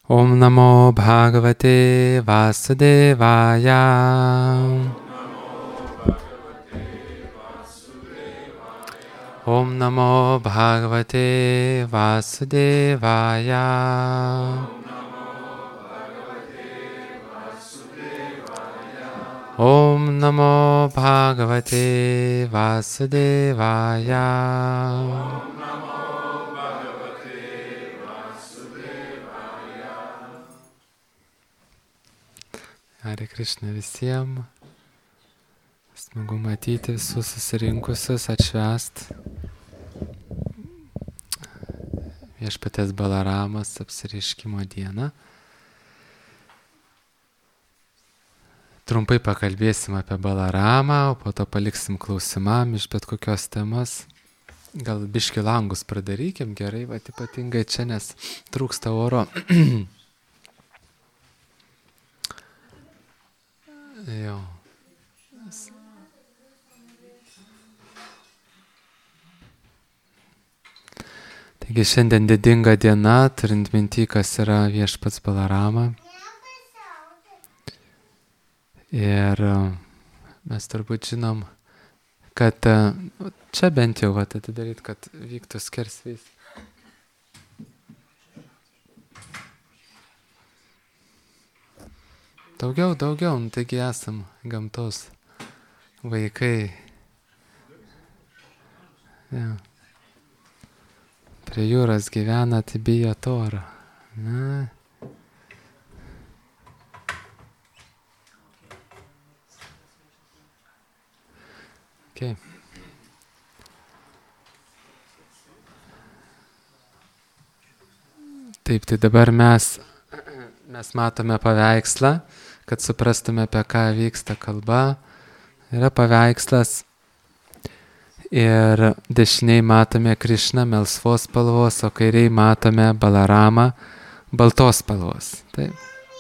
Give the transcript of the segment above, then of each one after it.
Om Namo Bhagavate Vasudevaya. Om Namo Bhagavate Vasudevaya. Om Namo Bhagavate Vasudevaya. Hare Krishna visiems. Smagu matyti visus susirinkusius, atšvęst Viešpaties Balaramos apsireiškimo dieną. Trumpai pakalbėsim apie Balaramą, o po to paliksim klausimam iš bet kokios temos. Gal biški langus pradarykim, gerai, va, ypatingai čia, nes trūksta oro. Jo. Taigi šiandien didinga diena, turint minty, kas yra Viešpats Balarama. Ir mes turbūt žinom, kad čia bent jau atidaryt, kad vyktų skersvys. Daugiau, taigi esam gamtos vaikai. Ja. Prie jūros gyvena, tai bijo toro. Na. Okay. Taip, tai dabar mes matome paveikslą, kad suprastume, apie ką vyksta kalba. Yra paveikslas ir dešiniai matome Krišną melsvos spalvos, o kairiai matome Balaramą baltos spalvos. Taip.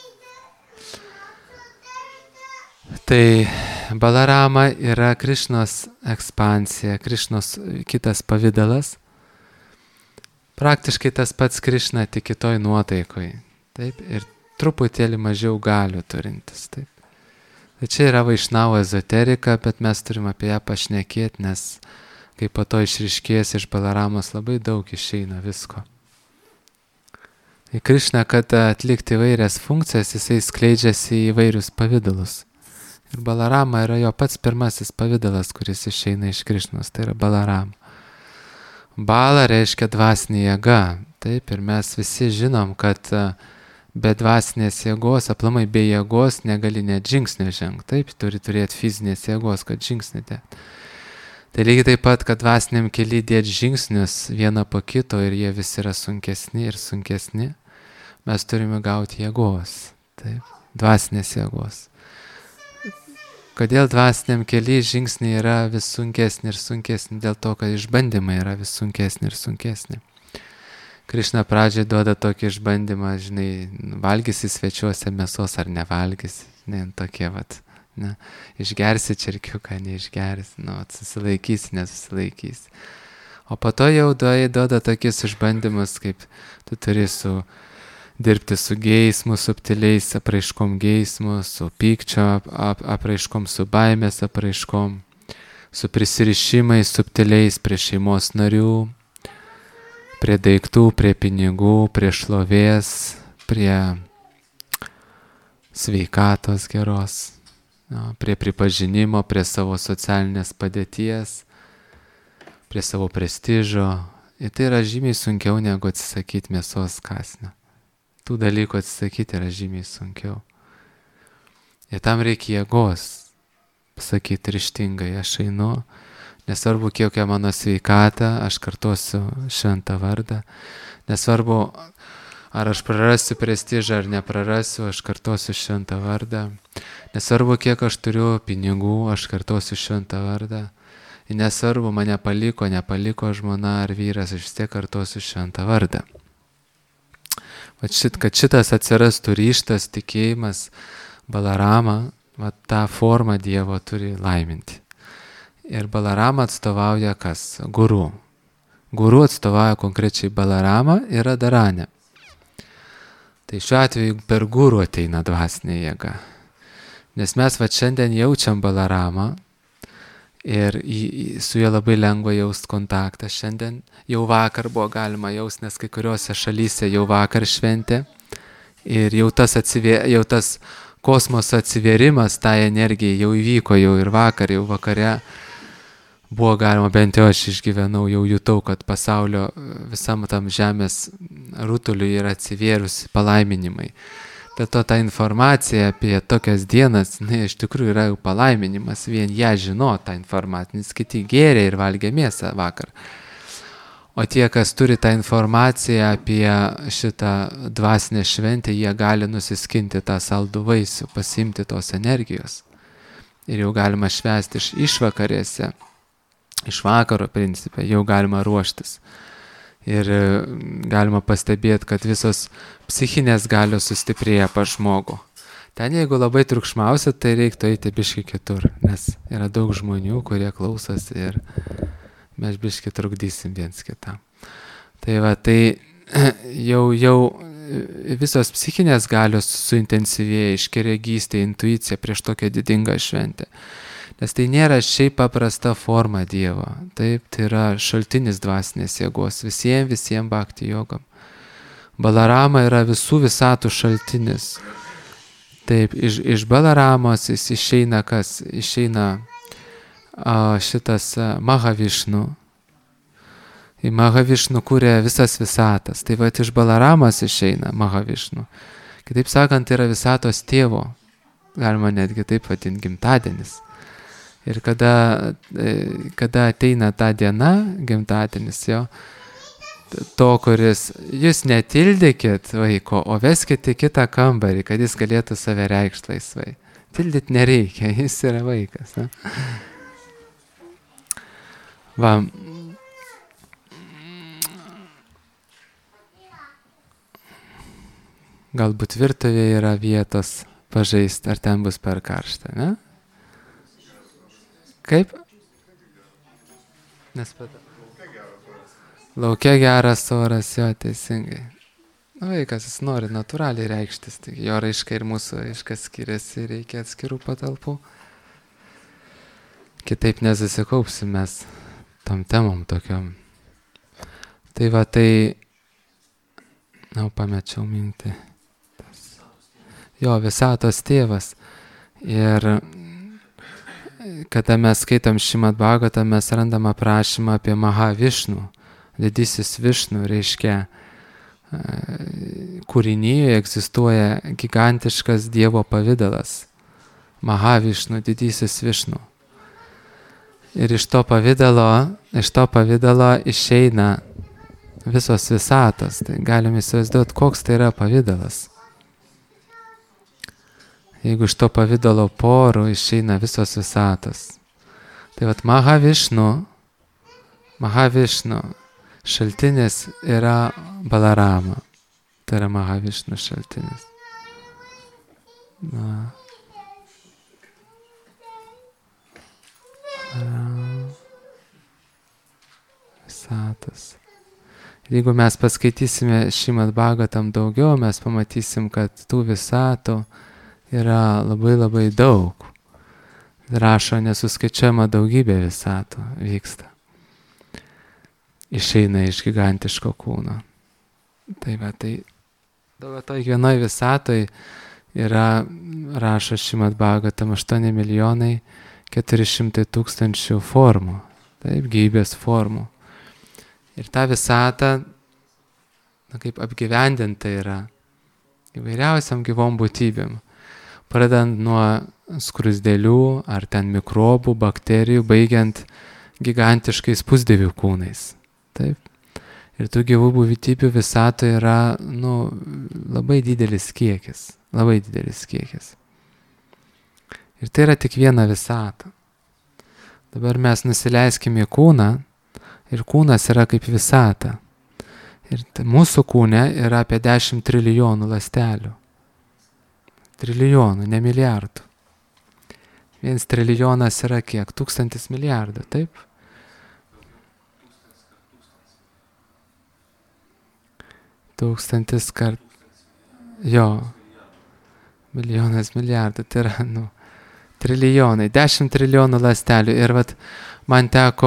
Tai Balarama yra Krišnos ekspansija, Krišnos kitas pavidalas. Praktiškai tas pats Krišna, tik kitoj nuotaikoj. Taip, ir truputėlį mažiau galių turintis. Taip. Tai čia yra vaišnavo ezoterika, bet mes turim apie ją pašnekėti, nes kai po to išryškės iš Balaramos labai daug išeina visko. Tai Krišna, kad atlikti įvairias funkcijas, jisai skleidžiasi į įvairius pavidalus. Ir Balarama yra jo pats pirmasis pavidalas, kuris išeina iš Krišnos, tai yra Balarama. Bala reiškia dvasinė jėga, taip, ir mes visi žinom, kad be dvasinės jėgos, aplamai be jėgos negali net žingsnio žengti, taip, turi turėti fizinės jėgos, kad žingsnį dėt. Tai lygiai taip pat, kad dvasiniam kely dėt žingsnius vieną po kito ir jie visi yra sunkesni ir sunkesni, mes turime gauti jėgos, taip, dvasinės jėgos. Kodėl dvasiniam kely žingsniai yra vis sunkesni ir sunkesni? Dėl to, kad išbandymai yra vis sunkesni ir sunkesni. Krišna pradžiai duoda tokį išbandymą, žinai, valgysi svečiuose mėsos ar nevalgysi, ne, tokie vat, ne, išgersi čerkiuką, neišgersi, nu, susilaikysi, nesusilaikysi. O po to jau duoda tokius išbandymus, kaip tu turi dirbti su geismu, subtiliais apraiškom geismu, su pykčio apraiškom, su baimės apraiškom, su prisirišimais subtiliais prie šeimos narių, prie daiktų, prie pinigų, prie šlovės, prie sveikatos geros, prie pripažinimo, prie savo socialinės padėties, prie savo prestižo. Ir tai yra žymiai sunkiau negu atsisakyti mėsos kąsnio. Tų dalykų atsisakyti yra žymiai sunkiau. Ir tam reikia jėgos pasakyti ryžtingai, aš einu, nesvarbu kokia mano sveikata, aš kartosiu šventą vardą, nesvarbu ar aš prarasiu prestižą ar neprarasiu, aš kartosiu šventą vardą, nesvarbu kiek aš turiu pinigų, aš kartosiu šventą vardą, ir nesvarbu mane nepaliko žmona ar vyras, aš vis tiek kartosiu šventą vardą. Kad šitas atsirastų ryžtas, tikėjimas, Balarama, tą formą Dievo turi laiminti. Ir Balarama atstovauja kas? Guru. Guru atstovauja konkrečiai Balaramą ir Radharanę. Tai Tai šiuo atveju per guru ateina dvasinė jėga. Nes mes šiandien jaučiam Balaramą ir su juo labai lengva jaust kontaktą. Šiandien jau vakar buvo galima jaust, nes kai kuriuose šalyse jau vakar šventė. Ir jau tas kosmoso atsivėrimas, tai energijai jau įvyko, jau ir vakar, jau vakare buvo galima, bent jau aš išgyvenau, jau jutau, kad pasaulio visam tam žemės rutuliui yra atsivėrusi palaiminimai. Dėl to ta informacija apie tokias dienas, iš tikrųjų yra jau palaiminimas, vien ją žino tą informaciją, nes kiti gėrė ir valgė mėsą vakar. O tie, kas turi tą informaciją apie šitą dvasinę šventę, jie gali nusiskinti tą saldų vaisių, pasiimti tos energijos. Ir jau galima švęsti išvakarėse, iš vakaro principė, jau galima ruoštis. Ir galima pastebėti, kad visos psichinės galios sustiprėja pas žmogų. Ten jeigu labai triukšmausia, tai reiktų eiti biškį kitur, nes yra daug žmonių, kurie klausos ir mes biškį trukdysim viens kitam. Tai va, tai jau visos psichinės galios suintensyvėja, iškeregystė, intuicija prieš tokią didingą šventę. Nes tai nėra šiaip paprasta forma Dievo. Taip, tai yra šaltinis dvasinės jėgos visiems bhakti jogam. Balarama yra visų visatų šaltinis. Taip, iš Balaramos jis išeina kas? Išeina šitas Mahavišnu. Į Mahavišnu kūrė visas visatas. Tai va, iš Balaramos išeina Mahavišnu. Kitaip sakant, yra visatos tėvo. Galima netgi taip vadinti gimtadienis. Ir kada ateina ta diena, gimtadienis jo, to, kuris, jūs netildykit vaiko, o veskite kitą kambarį, kad jis galėtų save reikšti laisvai. Tildyt nereikia, jis yra vaikas. Ne? Va. Galbūt virtuvėje yra vietos pažaisti, ar ten bus per karšta, ne? Kaip? Nespėta. Lauke geras oras, jo, teisingai. Vaikas, jis nori natūraliai reikštis, tai jo raiška ir mūsų raiška skiriasi, reikia atskirų patalpų. Kitaip nesusikaupsim mes tom temom tokiom. Tai va, pamečiau mintį. Jo, visatos tėvas. Ir kada mes skaitam Šrimad Bhagavatą, mes randam aprašymą apie Mahavišnu. Didysis Višnu, reiškia, kūrinyje egzistuoja gigantiškas Dievo pavidalas. Mahavišnu, didysis Višnu. Ir iš to pavidalo išeina visos visatos. Tai galime įsivaizduoti, koks tai yra pavidalas. Jeigu iš to pavidalo porų išeina visos visatos. Tai vat Mahavišnu šaltinis yra Balarama. Tai yra Mahavišnu šaltinis. Visatos. Jeigu mes paskaitysime Šrimad Bhagavatam daugiau, mes pamatysim, kad tų visatų yra labai labai daug. Rašo, nesuskaičiuojama daugybė visatų vyksta. Išeina iš gigantiško kūno. Tai va, toj vienoj visatoj yra, rašo Šrimad Bhagavatam, 8 milijonai 400 tūkstančių formų. Taip, gyvybės formų. Ir ta visata, kaip apgyvendinta yra įvairiausiam gyvom būtybėm. Pradedant nuo skrusdėlių, ar ten mikrobų, bakterijų, baigiant gigantiškais pusdievių kūnais. Taip. Ir tų gyvų būtybių visatoje yra, labai didelis kiekis. Labai didelis kiekis. Ir tai yra tik viena visata. Dabar mes nusileiskime į kūną, ir kūnas yra kaip visata. Ir mūsų kūne yra apie 10 trilijonų ląstelių. Trilijonų, ne milijardų. 1 trilijonas yra kiek? 1000 milijardų, taip? Tūkstantis kart. Jo. Milijonas, milijardų, tai yra, trilijonai, 10 trilijonų ląstelių. Ir vat man teko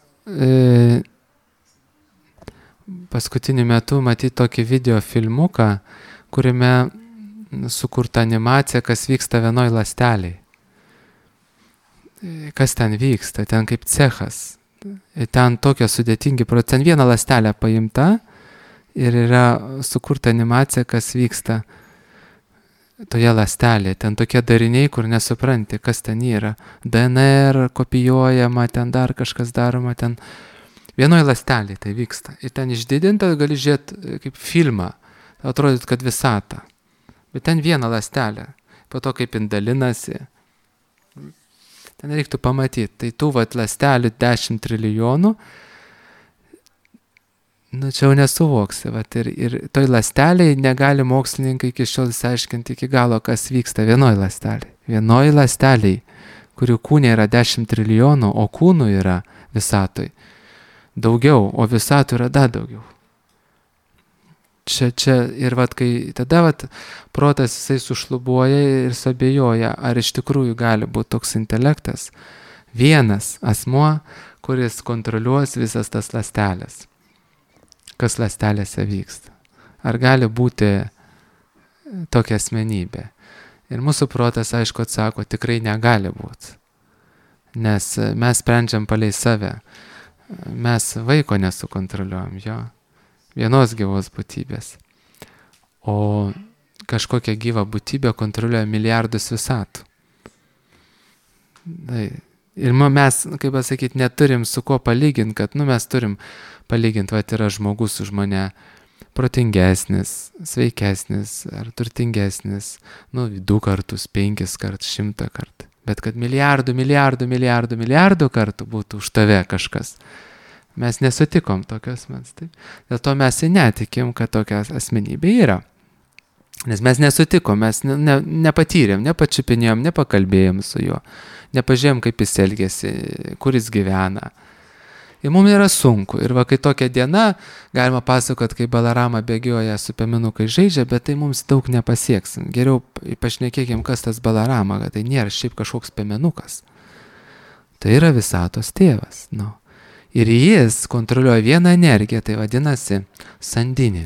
paskutiniu metu matyti tokį video filmuką, kuriame sukurta animacija, kas vyksta vienoj ląsteliai. Kas ten vyksta, ten kaip cechas. Ten tokie sudėtingi procesai. Ten viena ląstelė paimta ir yra sukurta animacija, kas vyksta toje ląstelėje. Ten tokie dariniai, kur nesupranti, kas ten yra. DNR kopijuojama, ten dar kažkas daroma, ten vienoj ląstelėje tai vyksta. Ir ten išdidinta, gali žiūrėti kaip filmą. Atrodyt, kad visata. Bet ten viena ląstelė. Po to kaip dalinasi. Ten reiktų pamatyti. Tai tų ląstelių 10 trilijonų. Čia jau nesuvoksi. Ir toj ląsteliai negali mokslininkai iki šiol išsiaiškinti iki galo, kas vyksta vienoj ląsteliai. Vienoj ląsteliai, kurių kūne yra 10 trilijonų, o kūnų yra visatoj daugiau, o visatų yra dar daugiau. Čia ir kai tada protas jisai sušlubuoja ir suabejoja, ar iš tikrųjų gali būti toks intelektas, vienas asmuo, kuris kontroliuos visas tas ląstelės. Kas ląstelėse vyksta. Ar gali būti tokia asmenybė? Ir mūsų protas, aišku, atsako, tikrai negali būti. Nes mes sprendžiam palei save. Mes vaiko nesukontroliuojam, jo. Vienos gyvos būtybės. O kažkokia gyva būtybė kontroliuoja milijardus visatų. Ir mes, kaip pasakyti, neturim su kuo palyginti, kad mes turim palyginti, yra žmogus už mane protingesnis, sveikesnis ar turtingesnis, 2 kartus, 5 kartus, 100 kartų. Bet kad milijardų kartų būtų už tave kažkas. Mes nesutikom tokios asmens. Taip. Dėl to mes netikim, kad tokia asmenybė yra. Nes mes nesutikom, mes nepatyrėm, nepačiupinėjom, nepakalbėjom su juo, nepažiūrėjom, kaip jis elgėsi, kur jis gyvena. Ir mums yra sunku. Ir kai tokia diena, galima pasakoti, kai Balarama bėgioja su piemenukai žaidžia, bet tai mums daug nepasieks. Geriau pašnekėkim, kas tas Balarama, kad tai nėra šiaip kažkoks piemenukas. Tai yra visatos tėvas. Ir jis kontroliuoja vieną energiją, tai vadinasi sandinį.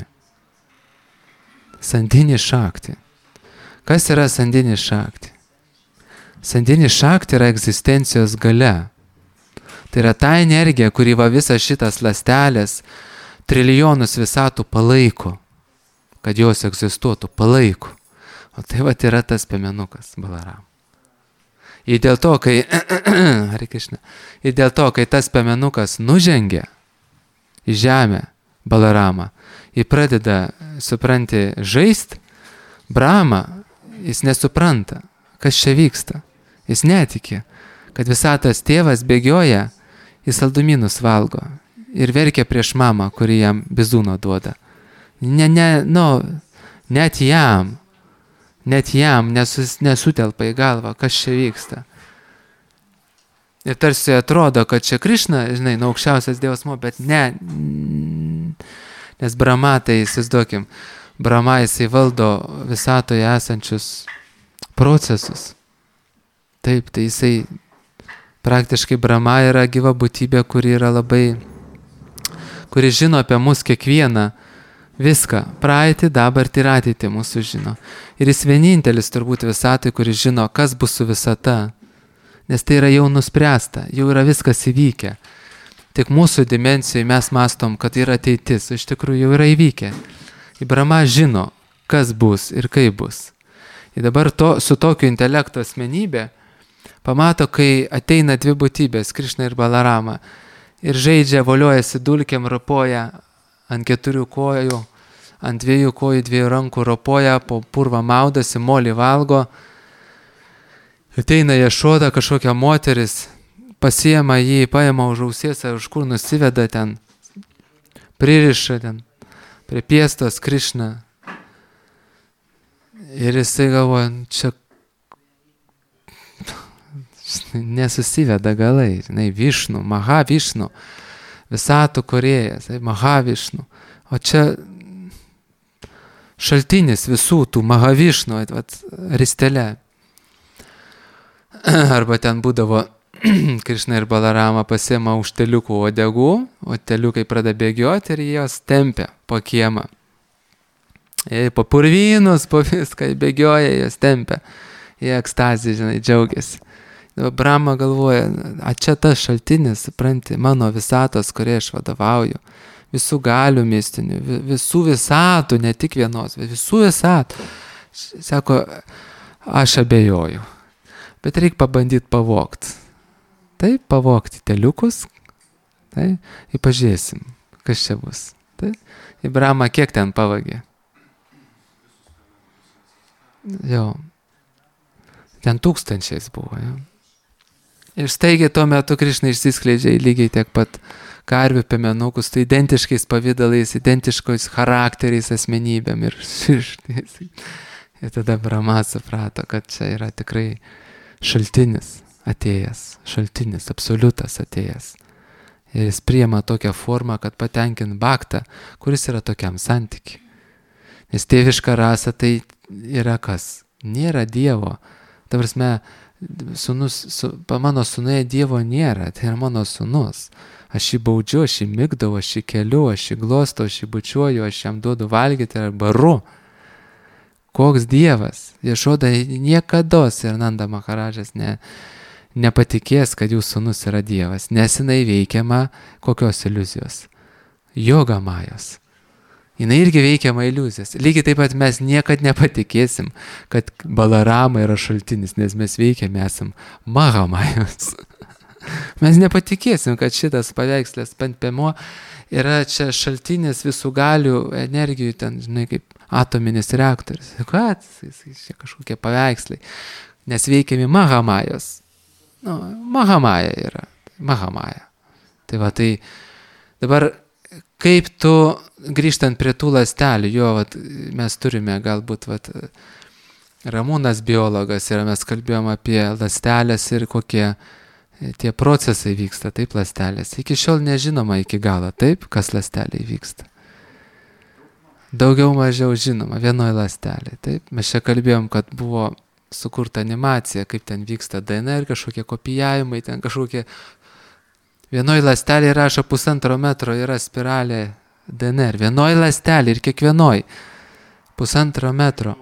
Sandinį šakti. Kas yra sandinį šakti? Sandinį šakti yra egzistencijos galia. Tai yra ta energija, kuri visas šitas ląstelės, trilijonus visatų palaiko, kad jos egzistuotų, palaiko. O tai yra tas piemenukas Balarama. Ir dėl to, kai tas piemenukas nužengia į žemę Balarama, jis pradeda, supranti, žaist, Brahma, jis nesupranta, kas čia vyksta. Jis netiki, kad visatos tėvas bėgioja, jis saldumynus valgo ir verkia prieš mamą, kuri jam bizūno duoda. Net jam nesutelpa į galvą, kas čia vyksta. Ir tarsi atrodo, kad čia Krišna, aukščiausias Dievas, bet ne. Nes Brahma, tai įsivaizduokim, Brahma jisai valdo visatoje esančius procesus. Taip, tai jisai praktiškai Brahma yra gyva būtybė, kuri žino apie mus kiekvieną. Viską, praeitį, dabartį ir ateitį mūsų žino. Ir jis vienintelis turbūt visatoj, kuris žino, kas bus su visata. Nes tai yra jau nuspręsta, jau yra viskas įvykę. Tik mūsų dimensijoje mes mastom, kad yra ateitis, iš tikrųjų jau yra įvykę. Ir Brahma žino, kas bus ir kaip bus. Ir dabar su tokiu intelekto asmenybė pamato, kai ateina dvi būtybės, Krišna ir Balarama, ir žaidžia, voliojasi dulkiam, ropoja ant 4 kojų, ant 2 kojų, 2 rankų ropoja, po purvą maudosi, molį valgo. Ateina Jašoda, kažkokia moteris, pasiema jį, paima už ausies, už kur nusiveda ten, pririša ten, prie piestos Krišną. Ir jisai galvoja, čia nesusiveda galai, Višnu, Mahavišnu. Visatų kūrėjas, Mahavišnu. O čia šaltinis visų tų Mahavišnu, ristele. Arba ten būdavo Krišna ir Balarama pasiema už teliukų uodegų, o teliukai pradeda bėgioti ir jos tempia po kiemą. Po purvynus, po viską bėgioja, jos tempia. Jie ekstazį, žinai, džiaugiasi. Brahma galvoja, čia tas šaltinis, supranti, mano visatos, kurie aš vadovauju, visų galių mistinių, visų visatų, ne tik vienos, bet visų visatų. Sako, aš abejoju, bet reikia pabandyti pavogti. Taip, pavogti teliukus, taip, ir pažiūrėsim, kas čia bus. Taip, ir Brahma kiek ten pavagė? Jo, ten tūkstančiais buvo, jo. Ir staigiai tuo metu Krišna išsiskleidžia lygiai tiek pat karvių piemenukus, tai identiškais pavydalais, identiškais charakteriais, asmenybėm ir širštais. Ir tada Brahma suprato, kad čia yra tikrai šaltinis atėjęs, šaltinis, absoliutas atėjęs. Ir jis priima tokią formą, kad patenkint bhaktą, kuris yra tokiam santykiui. Nes tėviška rasa tai yra kas? Nėra Dievo. Ta prasme, mano sūnuje Dievo nėra, tai yra mano sūnus. Aš jį baudžiu, aš jį migdau, aš jį keliu, aš jį glostau, aš jį bučiuoju, aš jam duodu valgyti ar baru. Koks Dievas? Ješoda niekados ir Nanda Maharadžas nepatikės, kad jų sūnus yra Dievas, nes jinai veikiama kokios iliuzijos? Joga majos. Jinai irgi veikiama iliuzijos. Lygiai taip pat mes niekad nepatikėsim, kad Balarama yra šaltinis, nes mes veikiame esam Mahamajos. Mes nepatikėsim, kad šitas paveikslės Pantpemo yra čia šaltinis visų galių, energijų, ten, žinai, kaip atominis reaktorius. Kad? Čia kažkokie paveikslai. Nes veikiami Mahamajos. Mahamaja yra. Mahamaja. Tai va, tai dabar kaip tu, grįžtant prie tų ląstelių, mes turime galbūt, Ramūnas biologas ir mes kalbėjom apie ląstelės ir kokie tie procesai vyksta, taip, ląstelės. Iki šiol nežinoma iki galo, taip, kas ląsteliai vyksta. Daugiau mažiau žinoma, vienoje ląstelėje, taip. Mes čia kalbėjom, kad buvo sukurta animacija, kaip ten vyksta DNR, kažkokie kopijavimai, ten kažkokie. Vienoje ląstelėje rašo 1,5 metro yra spiralė DNR. Vienoje ląstelėje ir kiekvienoje 1,5 metro.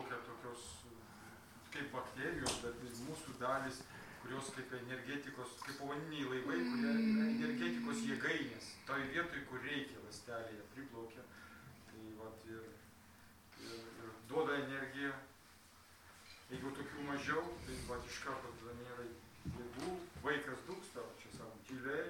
Kaip bakterijos, bet mūsų dalis, kurios kaip energetikos, kaip povandeniniai laivai, kurie yra energetikos jėgainės. Toj vietoj, kur reikia ląstelėje, priplaukia. Tai ir duoda energiją. Jeigu tokių mažiau, tai iš karto tada nėra jėgų, vaikas dūksta, čia savo tyliai.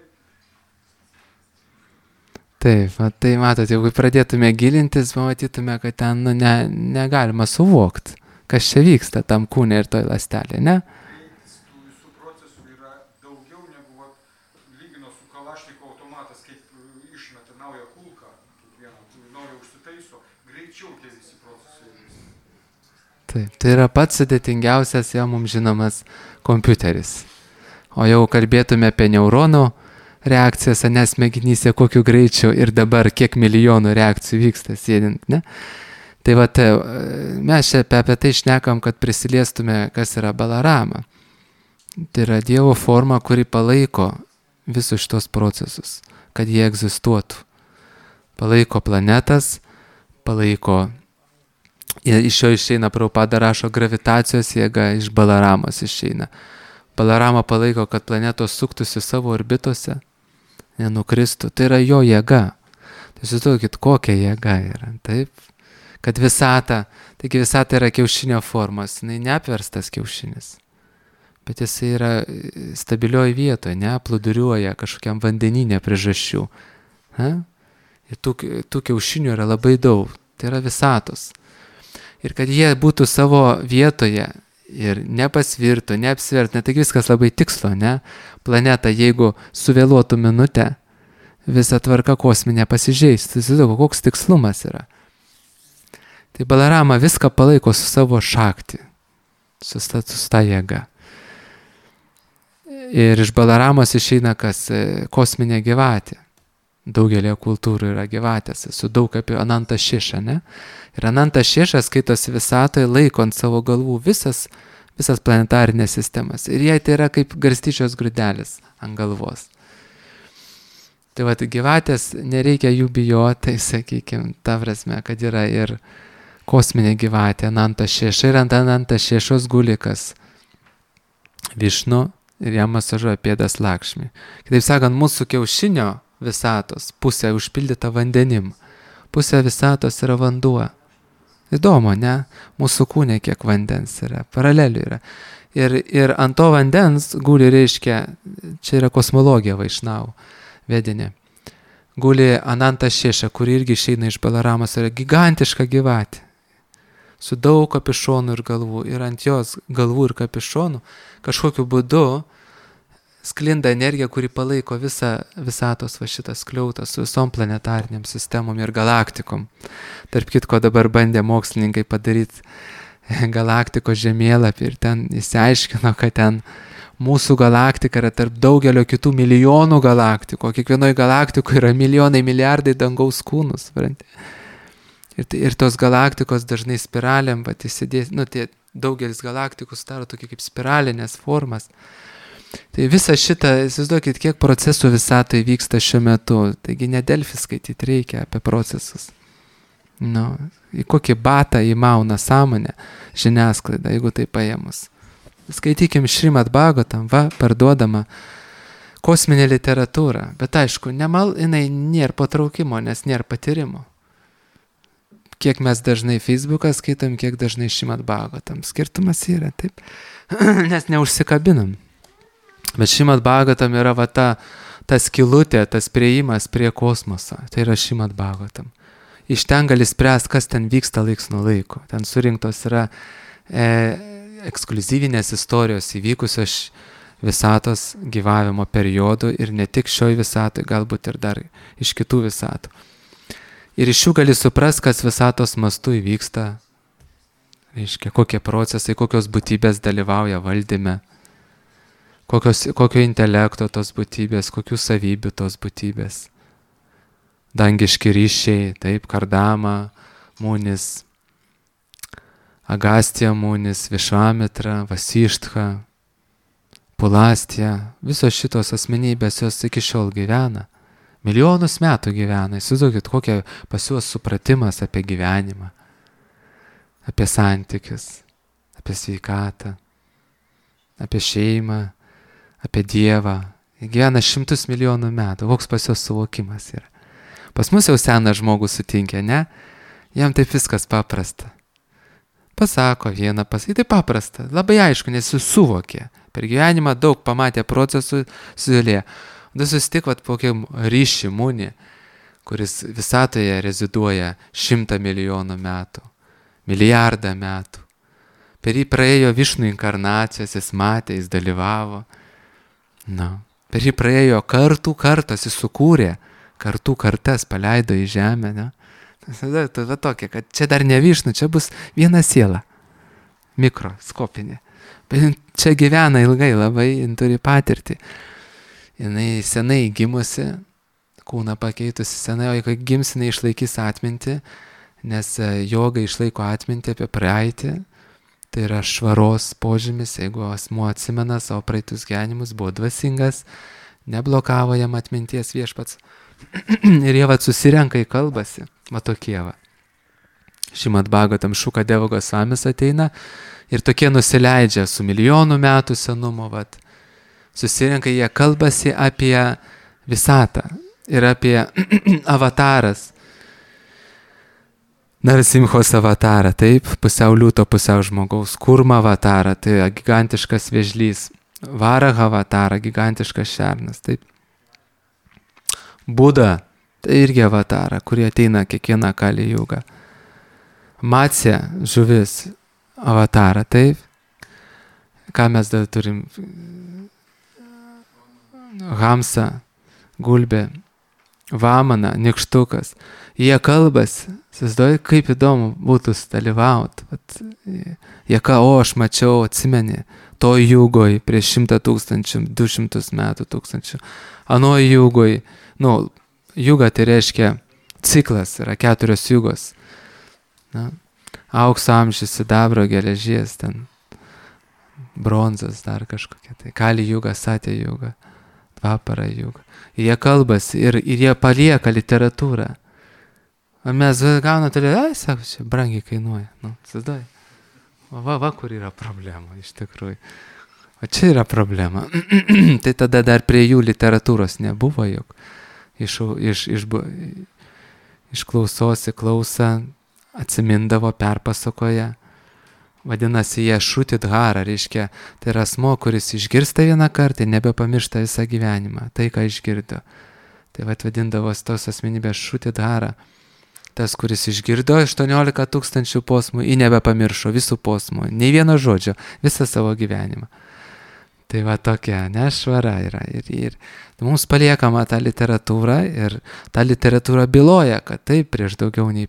Taip, tai matot, jeigu pradėtume gilintis, pamatytume, kad ten negalima suvokti, kas čia vyksta tam kūne ir toj ląstelė, ne? Tų visų procesų yra daugiau negu lygino su Kalašnikovo automatas, kaip išmeta naują kulką, kiekvieną naują užsitaiso, greičiau tie visi procesai vyksta. Taip, tai yra pats sudėtingiausias jau mums žinomas kompiuteris. O jau kalbėtume apie neuronų reakcijas, smegenyse, kokiu greičiu ir dabar kiek milijonų reakcijų vyksta sėdint, ne? Tai mes čia apie tai šnekam, kad prisiliestume, kas yra Balarama. Tai yra Dievo forma, kuri palaiko visus šitos procesus, kad jie egzistuotų. Palaiko planetas, palaiko, iš jo išeina, Prabhupada rašo, gravitacijos jėga iš Balaramos išeina. Balarama palaiko, kad planetos suktųsi savo orbitose, nenukristų. Tai yra jo jėga. Tai susitikit, kokia jėga yra. Taip? Kad taigi visata yra kiaušinio formos, jinai neapverstas kiaušinis. Bet jisai yra stabilioj vietoje, neplūduriuoja kažkokiam vandeninė priežasčių. Ir tų kiaušinių yra labai daug. Tai yra visatos. Ir kad jie būtų savo vietoje ir nepasvirtų, neapsvirtų, taigi viskas labai tikslo, ne? Planeta, jeigu suvėluotų minutę, visa tvarka kosminė pasižeistų. Tai įsivaizduok, koks tikslumas yra. Tai Balarama viską palaiko su savo šakti, su ta jėga. Ir iš Balaramos išeina kas? Kosminė gyvatė. Daugelio kultūrų yra gyvatės, esu daug apie Anantą Šešą, ne? Ir Anantas Šešas skaitosi visatoje, laiko ant savo galvų visas planetarinės sistemas. Ir jai tai yra kaip garstyčios grūdelis ant galvos. Tai vat gyvatės, nereikia jų bijoti, sakykime, ta prasme, kad yra ir kosminė gyvatė, Anantas Šeša, ir ant Anantas Šešos gulikas Višnu ir jam masažuoja pėdas Lakšmi. Kitaip sakant, mūsų kiaušinio visatos pusė užpildyta vandenim, pusė visatos yra vanduo. Įdomu, ne? Mūsų kūne kiek vandens yra, paralelių yra. Ir ant to vandens guli, reiškia, čia yra kosmologija Vaišnavų vedinė, guli Anantas Šeša, kuri irgi išeina iš Balaramos, yra gigantiška gyvatė, su daug kapišonų ir galvų. Ir ant jos galvų ir kapišonų kažkokiu būdu sklinda energija, kuri palaiko visą visatos va šitą skliautą su visom planetariniam sistemom ir galaktikom. Tarp kitko dabar bandė mokslininkai padaryti galaktikos žemėlapį ir ten išsiaiškino, kad ten mūsų galaktika yra tarp daugelio kitų milijonų galaktikų, o kiekvienoje galaktikoje yra milijonai, milijardai dangaus kūnų, supranti. Ir tos galaktikos dažnai spiralėm, bet įsidės, tie daugelis galaktikų sudaro tokie kaip spiralinės formas. Tai visą šitą, įsivaizduokit, kiek procesų visatoje vyksta šiuo metu. Taigi ne Delfi skaityti reikia apie procesus. Į kokį batą įmauna sąmonę žiniasklaida, jeigu tai paėmus. Skaitykim Šrimad Bhagavatam, parduodama kosminė literatūra. Bet aišku, jinai nėra patraukimo, nes nėra patyrimo. Kiek mes dažnai Facebooką skaitom, kiek dažnai Šrimad Bhagavatam. Skirtumas yra, taip, nes neužsikabinam. Bet Šrimad Bhagavatam yra ta skylutė, tas priėjimas prie kosmoso. Tai yra Šrimad Bhagavatam. Iš ten gali spręsti, kas ten vyksta laiks nuo laiko. Ten surinktos yra ekskliuzyvinės istorijos įvykusios visatos gyvavimo periodų ir ne tik šioj visatoj, galbūt ir dar iš kitų visatų. Ir iš jų gali suprasti, kas visatos mastu įvyksta, reiškia, kokie procesai, kokios būtybės dalyvauja valdyme, kokio intelekto tos būtybės, kokių savybių tos būtybės. Dangiški ryšiai, taip, Kardama, Munis, Agastija Munis, Višvamitra, Vasištha, Pulastija, visos šitos asmenybės jos iki šiol gyvena. Milijonus metų gyvena. Įsivaizduokit, kokia pas juos supratimas apie gyvenimą, apie santykius, apie sveikatą, apie šeimą, apie Dievą. Jie gyvena 100 milijonų metų. Koks pas juos suvokimas yra. Pas mus jau seną žmogų sutinkė, ne? Jam taip viskas paprasta. Pasako vieną, tai paprasta. Labai aišku, nes jis suvokė. Per gyvenimą daug pamatė procesų, sudėlė. Du sustik po kokiam ryšį Munį, kuris visatoje reziduoja 100 milijonų metų, milijardą metų. Per jį praėjo Višnų inkarnacijos, jis matė, jis dalyvavo. Per jį praėjo kartų kartas, jis sukūrė kartų kartas, paleido į žemę. Ne? Tai tokia, kad čia dar ne Višnų, čia bus viena siela, mikroskopinė. Bet čia gyvena ilgai, labai, jin turi patirtį. Jinai senai gimusi, kūną pakeitusi senai, o kai gims, jinai išlaikys atmintį, nes joga išlaiko atmintį apie praeitį. Tai yra švaros požymis, jeigu asmuo atsimena savo praeitus gyvenimus, buvo dvasingas, neblokavo jam atminties viešpats. Ir jie susirenka į kalbasi, tokie. Šrimad Bhagavatam Šukadeva Gosvamis ateina ir tokie nusileidžia su milijonų metų senumo. Susirenka, jie kalbasi apie visatą ir apie avataras. Narasimhos avatarą, taip, pusiau liūto, pusiau žmogaus. Kurma avatarą, tai gigantiškas vėžlys. Varaha avatarą, gigantiškas šernas, taip. Buda, tai irgi avatarą, kurie ateina kiekvieną Kali Jugą. Matsya, žuvis, avatarą, taip. Ką mes dar turim? Hamsa, gulbė, Vamana, nykštukas. Jie kalbas, įsivaizduoji, kaip įdomu būtų dalyvauti. Jie aš mačiau, atsimeni, toj jugoj prieš 100 000, 200 metų tūkstančių. Anoj jugoj, juga tai reiškia ciklas, yra 4 jugos. Na, aukso amžius, sidabro, geležies, ten bronzas, dar kažkokia. Tai kali juga, satė juga, dvapara juga. Ir jie kalbasi ir jie palieka literatūrą. O mes gauname toliau, sako, čia brangiai kainuoja. Nu, įsivaizduoji. Va, kur yra problema, iš tikrųjų. O čia yra problema. Tai tada dar prie jų literatūros nebuvo, juk. Iš klausos į klausą atsimindavo, perpasakoja. Vadinasi, jie šutidhara, reiškia, tai yra asmo, kuris išgirsta vieną kartą ir nebepamiršta visą gyvenimą, tai ką išgirdo. Tai vadindavos tos asmenybės šutidhara. Tas, kuris išgirdo 18 tūkstančių posmų, jį nebepamiršo visų posmų, nei vieno žodžio, visą savo gyvenimą. Tai va tokia nešvara yra. Ir mums paliekama ta literatūra ir ta literatūra byloja, kad taip prieš daugiau nei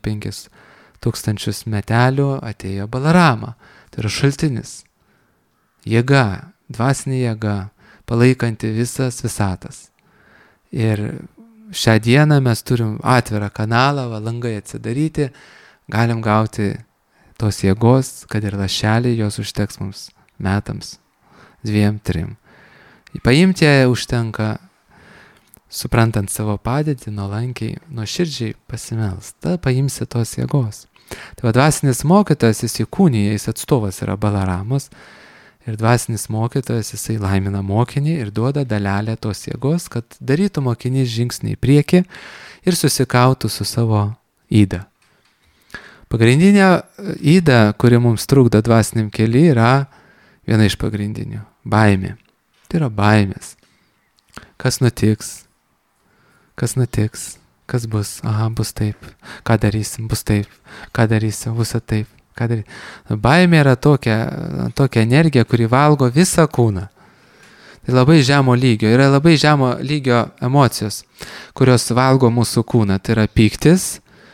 5000 metelių atėjo Balarama. Tai yra šaltinis. Jėga, dvasinė jėga, palaikanti visas visatas. Ir šią dieną mes turim atvirą kanalą, langai atsidaryti, galim gauti tos jėgos, kad ir lašelį jos užteks mums metams, 2-3. Paimti ją užtenka, suprantant savo padėtį, nuolankiai, nuoširdžiai pasimelst, tada paimsi tos jėgos. Tai dvasinis mokytojas, jis įkūnija, jis atstovas yra Balaramos ir dvasinis mokytojas, jisai laimina mokinį ir duoda dalelę tos jėgos, kad darytų mokinys žingsnį į priekį ir susikautų su savo įda. Pagrindinė įda, kuri mums trukdo dvasiniam kely, yra viena iš pagrindinių – baimė. Tai yra baimės. Kas nutiks? Kas nutiks? Kas bus? Aha, bus taip. Ką darysim? Bus taip. Ką darysim? Bus taip. Ką darysim? Baimė yra tokia energija, kuri valgo visą kūną. Tai labai žemo lygio. Yra labai žemo lygio emocijos, kurios valgo mūsų kūną. Tai yra pyktis,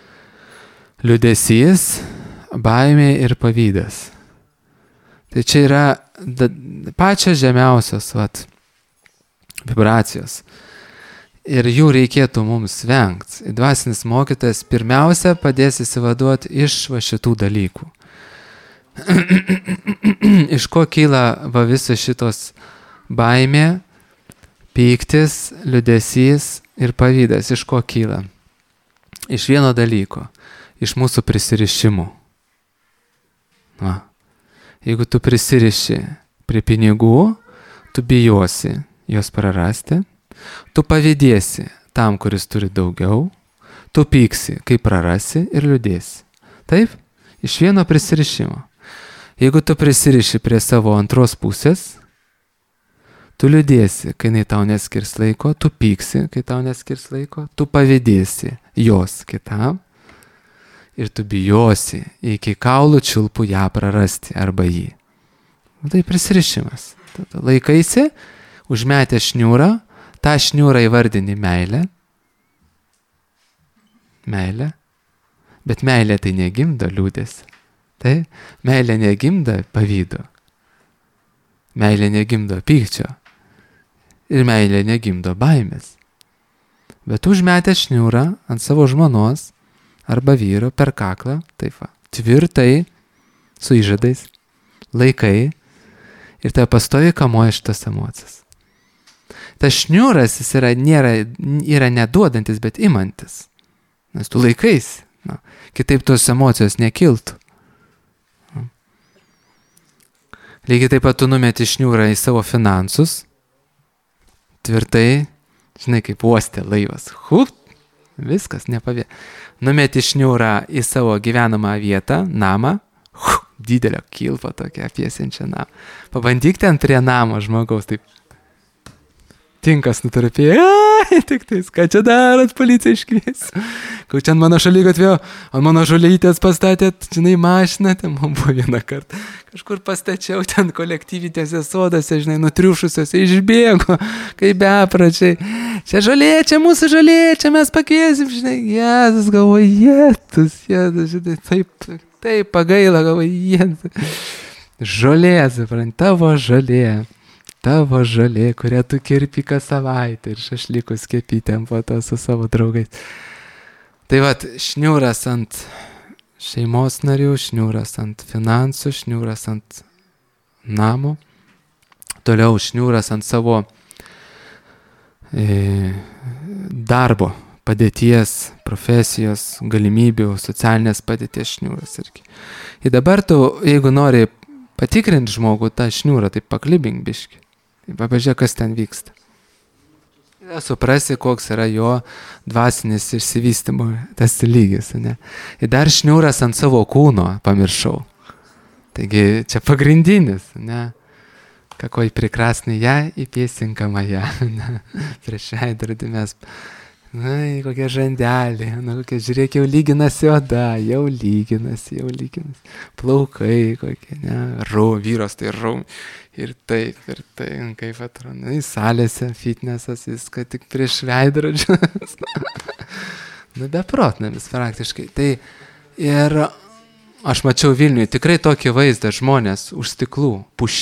liūdesys, baimė ir pavydas. Tai čia yra pačios žemiausios vibracijos. Ir jų reikėtų mums vengti. Dvasinis mokytojas pirmiausia padės įsivaduoti iš šitų dalykų. Iš ko kyla visas šitos baimė, pyktis, liūdesys ir pavydas. Iš ko kyla? Iš vieno dalyko. Iš mūsų prisirišimų. Jeigu tu prisiriši prie pinigų, tu bijosi juos prarasti. Tu pavydėsi tam, kuris turi daugiau, tu pyksi, kai prarasi ir liūdėsi. Taip? Iš vieno prisirišimo. Jeigu tu prisiriši prie savo antros pusės, tu liūdėsi, kai jinai tau neskirs laiko, tu pyksi, kai tau neskirs laiko, tu pavydėsi jos kitam ir tu bijosi iki kaulų čiulpų ją prarasti arba jį. Tai prisirišimas. Tada laikaisi, užmetę šniūrą, tą šniūrą įvardini meilę. Meilė. Bet meilė tai negimdo liūdėsi. Tai meilė negimdo pavydo. Meilė negimdo pykčio. Ir meilė negimdo baimės. Bet užmetę šniūrą ant savo žmonos arba vyro per kaklą, taip tvirtai, su įžadais, laikai ir tai pastoviai kamuoja šitas emocijas. Tas šniūras jis yra neduodantis, bet imantis. Nes tu laikais. Kitaip tos emocijos nekiltų. Lygiai taip pat tu numeti šniūrą į savo finansus. Tvirtai, žinai, kaip uoste laivas. Viskas nepavė. Numeti šniūrą į savo gyvenamą vietą, namą. Didelio kilpą tokia apiesiančią namą. Pabandyk ten prie namo žmogaus taip. Tinkas nutarpėjo, tik tais, ką čia darot, policija iškvies. Kau čia ant mano šaligatvio, ant mano žolytės pastatėt, žinai, mašiną, ten man buvo vieną kartą. Kažkur pastačiau ten kolektyvitėse sodose, žinai, nutriušusiose, išbėgo, kaip bepračiai. Čia žolė, čia mūsų žolė, čia mes pakviesim, žinai, Jėzus, galvoju, Jėzus, žinai, taip pagaila, galvoju, Jėzus. Žolė, suprant, tavo žolė. tavo žolė, kurią tu kirpi kas savaitę ir šašlykus kepytėm po to su savo draugais. Tai vat, šniūras ant šeimos narių, šniūras ant finansų, šniūras ant namų, toliau šniūras ant savo darbo, padėties, profesijos, galimybių, socialinės padėties šniūras irgi. Ir dabar tu, jeigu nori patikrinti žmogų tą šniūrą, tai paklibink biškį. Pažiūrėk, kas ten vyksta. Suprasi, koks yra jo dvasinis išsivystymo tas lygis. Ne? Ir dar šniūras ant savo kūno pamiršau. Taigi čia pagrindinis. Ne? Kakoj prekrasnai ją įpėsinka maja. Prieš veidrodį mes... kokie žandelį. Kokie, žiūrėk, jau lyginasi oda. Jau lyginasi. Plaukai kokie. Ne? Vyros tai rau. Ir taip, kaip atrodo. Salėse, fitnesas, viską tik prieš veidrodžius. Beprotnamis praktiškai. Tai ir aš mačiau Vilniuje tikrai tokį vaizdą žmonės už stiklų.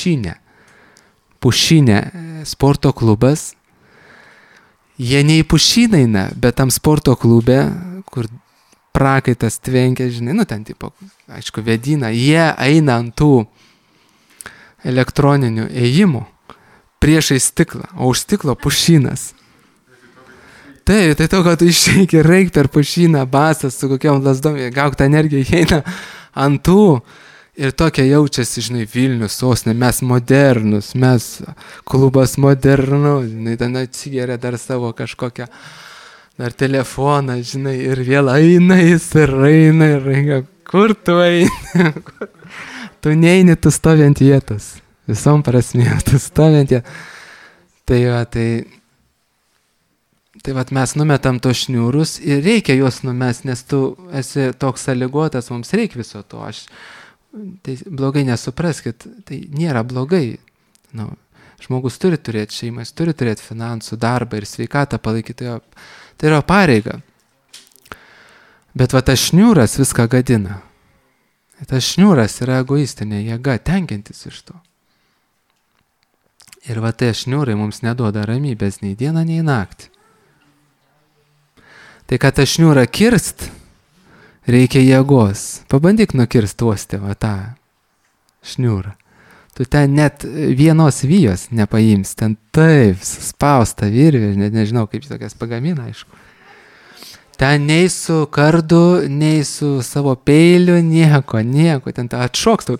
Pušinė sporto klubas. Jie ne į pušyną eina, bet tam sporto klube, kur prakaitas tvenkia, žinai, ten tipo, aišku, vedina, jie eina ant tų elektroninių ėjimų priešai stiklą, o už stiklo pušynas. Tai to, kad tu išeik ir reik per pušyną, basas su kokiam lasdom, gauk tą energiją, eina ant tų ir tokia jaučiasi, žinai, Vilnius, sostinė, mes modernus, mes klubas modernus, žinai, ten atsigeria dar savo kažkokią, dar telefoną, žinai, ir vėl eina jis ir eina, kur tu eini? Tu neini, tu stovi ant vietos. Visom prasmėm, tu stovi ant vietos. Tai vat mes numetam tos šniūrus ir reikia juos numest, nes tu esi toks sąlygotas, mums reikia viso to. Tai blogai nesupraskit, tai nėra blogai. Žmogus turi turėti šeimą, jis turi turėti finansų, darbą ir sveikatą palaikyti. Tai yra pareiga. Bet va tas šniūras viską gadina. Tas šniūras yra egoistinė jėga, tenkintis iš to. Ir va tai šniūrai mums neduoda ramybės nei dieną, nei naktį. Tai kad tą šniūrą kirst, reikia jėgos. Pabandyk nukirst uostį va tą šniūrą. Tu ten net vienos vijos nepaims, ten taip, spausta virvė, net nežinau, kaip tokias pagamina, aišku. Ten nei su kardu, nei su savo peiliu, nieko, ten atšoks tau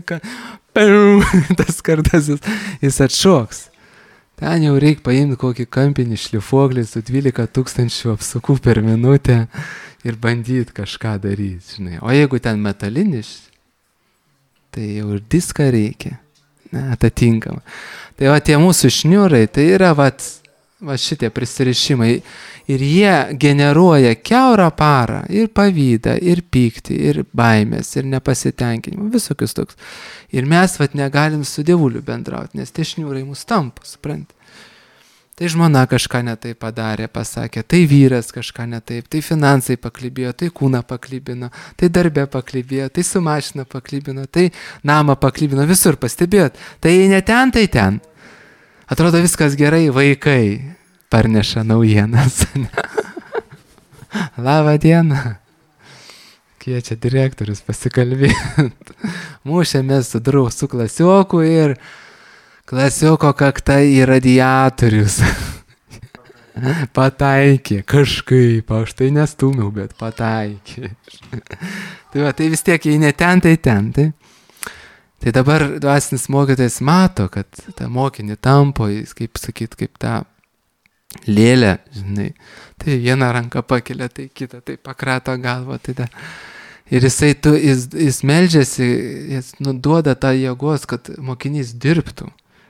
tas kardas, jis atšoks. Ten jau reikia paimti kokį kampinį šlifuoklį su 12 000 apsukų per minutę ir bandyti kažką daryti, žinai. O jeigu ten metalinis, tai jau ir diską reikia, atatinkama. Tai va tie mūsų šniūrai, tai yra va šitie prisirišimai. Ir jie generuoja kiaurą parą ir pavydą, ir pyktį, ir baimės, ir nepasitenkinimą, visokius toks. Ir mes negalim su dievuliu bendrauti, nes tie šniūrai mus tampo, supranti. Tai žmona kažką netaip padarė, pasakė, tai vyras kažką netaip, tai finansai paklibėjo, tai kūną paklibino, tai darbė paklibėjo, tai su mašina paklibino, tai namą paklibino, visur pastebėjot. Tai ne ten, tai ten. Atrodo viskas gerai, vaikai parneša naujienas. Labą dieną. Kviečia direktorius pasikalbėti. Mūšėmės su klasioku ir klasioko kakta į radiatorius. Pataikė kažkaip, aš tai nestūmiau, bet pataikė. Tai vis tiek, jei ne ten, tai ten. Tai dabar dvasinis mokytojas mato, kad tą mokinį tampo, kaip tą lėlę, žinai. Tai vieną ranką pakelia, tai kitą, tai pakrato galvą. Ir jis meldžiasi, jis duoda tą jėgos, kad mokinys dirbtų.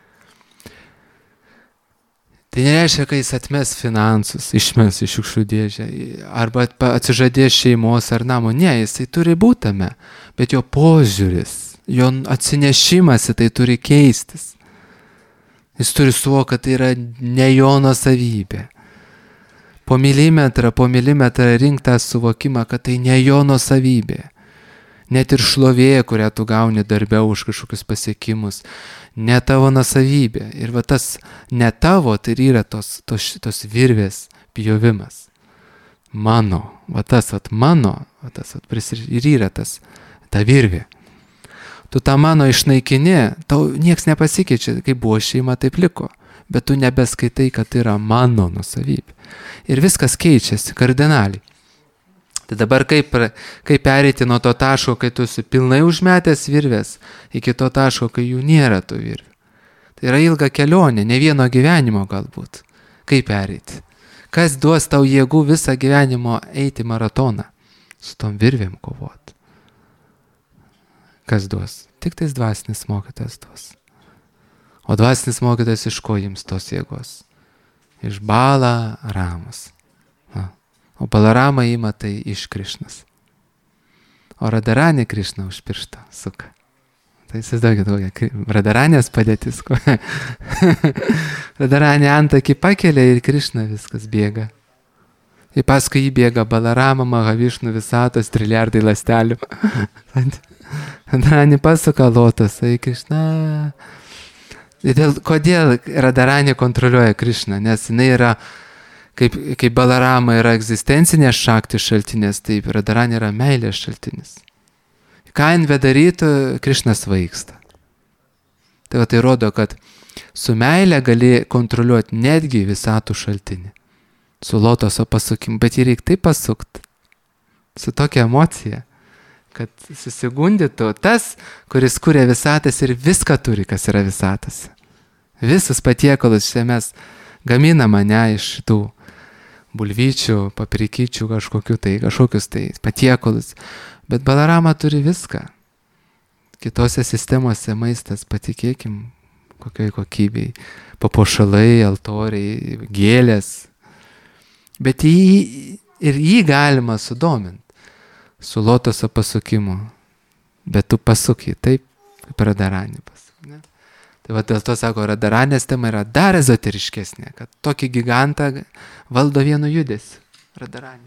Tai nereiškia, kad jis atmes finansus, išmes iš šiukšlių dėžę, arba atsižadės šeimos ar namo. Ne, jisai turi būti tame, bet jo požiūris, jo atsinešimas į tai turi keistis. Jis turi suvokti, kad tai yra ne jo nuosavybė. Po milimetrą rinkti tą suvokimą, kad tai ne jo nuosavybė. net ir šlovė, kurią tu gauni darbe už kažkokius pasiekimus, ne tavo nusavybė. Ir va tas ne tavo, tai yra tos virvės pjovimas. Mano, va tas mano, va tas ir yra ta virvė. Tu tą mano išnaikini, tau nieks nepasikeičia, kaip buvo šeima, taip liko. Bet tu nebeskaitai, kad tai yra mano nusavybė. Ir viskas keičiasi kardinaliai. Tai dabar kaip pereiti nuo to taško, kai tu esi pilnai užmetęs virvės, iki to taško, kai jų nėra tų virvių. Tai yra ilga kelionė, ne vieno gyvenimo galbūt. Kaip pereiti? Kas duos tau jėgų visą gyvenimo eiti maratoną? Su tom virvėm kovoti. Kas duos? Tik tais dvasinis mokytojas duos. O dvasinis mokytojas iš ko jums tos jėgos? Iš Balaramos. O Balaramą ima tai iš Krišnos. O Radaranė Krišna už piršto suka. Tai įsivaizduokit kokia Radaranės padėtis. Radaranė antakį pakelia ir Krišna viskas bėga. Ir paskui jį bėga Balarama, Mahavišnu, Visatos, triliardai ląstelių. Radaranė pasuka lotas, tai Krišna. Kodėl Radaranė kontroliuoja Krišną? Nes jinai yra, kaip Balarama yra egzistencinės šakti šaltinės, taip Radaranė yra meilės šaltinis. Ką jin bedarytų, Krišnas vaiksta. Tai rodo, kad su meilė gali kontroliuoti netgi Visatų šaltinį. Su lotoso pasukimu, bet jį reikia taip pasukti. Su tokia emocija, kad susigundytų tas, kuris kuria Visatas ir viską turi, kas yra Visatas. Visus patiekalus čia mes gaminame ne iš tų bulvyčių, paprikyčių kažkokius tai patiekalus. Bet Balarama turi viską. Kitose sistemose maistas, patikėkim, kokioj kokybei. Papuošalai, altoriai, gėlės. Bet jį galima sudominti su lotoso pasukimu. Bet tu pasukį taip, kaip Radaranė pasukė. Tai dėl to sako, Radaranės tema yra dar ezoteriškesnė, kad tokį gigantą valdo vienu judesiu. Radaranė.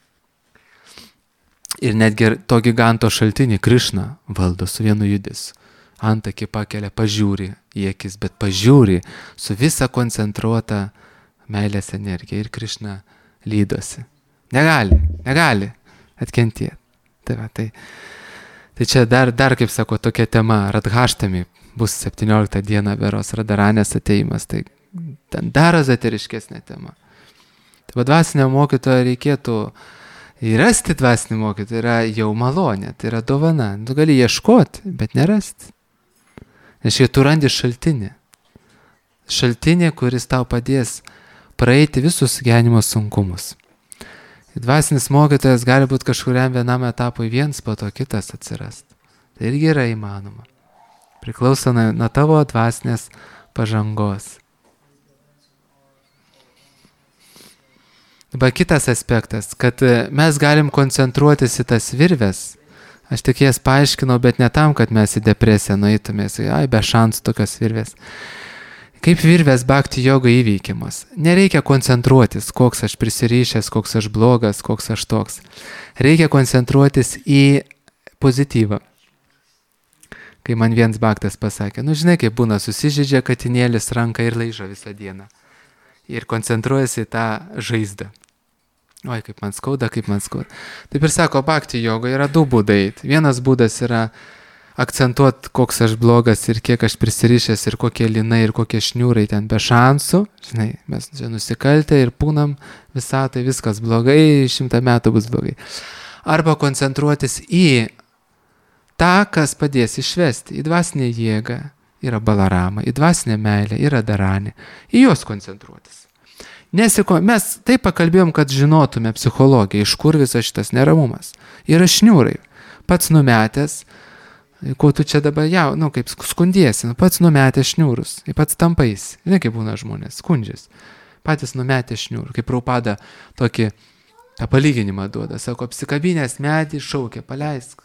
Ir netgi to giganto šaltinį Krišna valdo su vienu judesiu. Antakį pakelia, pažiūri į akis, bet pažiūri su visa koncentruota meilės energija. Ir Krišna lydosi. Negali atkentėti. Tai čia dar kaip sako, tokia tema, Radhaštami bus 17 dieną beros Radaranės ateimas. Tai dar ezoteriškesnė tema. Tai dvasinio mokytojo reikėtų įrasti dvasinį mokytoją, yra jau malonė, tai yra dovana. Tu gali ieškoti, bet nerasti. Nes čia tu randi šaltinį. Šaltinį, kuris tau padės praeiti visus gyvenimo sunkumus. Dvasinis mokytojas gali būti kažkuriam vienam etapui viens, po to kitas atsirast. Tai irgi yra įmanoma. Priklauso nuo tavo dvasinės pažangos. Dabar kitas aspektas, kad mes galim koncentruotis į tas virves. Aš tik jas paaiškinau, bet ne tam, kad mes į depresiją nueitumės, be šansų tokios virvės. Kaip virvės bhakti joga įveikiamas. Nereikia koncentruotis, koks aš prisirišęs, koks aš blogas, koks aš toks. Reikia koncentruotis į pozityvą. Kai man vienas bhaktas pasakė, žinai, kaip būna, susižeidžia katinėlis ranką ir laižo visą dieną. Ir koncentruojasi į tą žaizdą. Oi, kaip man skauda. Taip ir sako, bhakti joga yra du būdai. Vienas būdas yra akcentuoti, koks aš blogas ir kiek aš prisirišęs ir kokie linai ir kokie šniūrai ten be šansų. Žinai, mes čia nusikaltę ir pūnam visatai, viskas blogai, 100 metų bus blogai. Arba koncentruotis į tą, kas padės išvesti, į dvasinę jėgą. Yra Balarama, į dvasinę meilę, yra Radaranė. Į juos koncentruotis. Mes taip pakalbėjom, kad žinotume psichologiją, iš kur visas šitas neramumas. Yra šniūrai. Pats numetęs, ko tu čia dabar kaip skundiesi, pats numetęs šniūrus, pats tampais. Žinai, kaip būna žmonės, skundžiasi. Patys numetę šniūrų, kaip Prabhupada tokį palyginimą duoda. Sako, apsikabinęs medį šaukia, paleisk.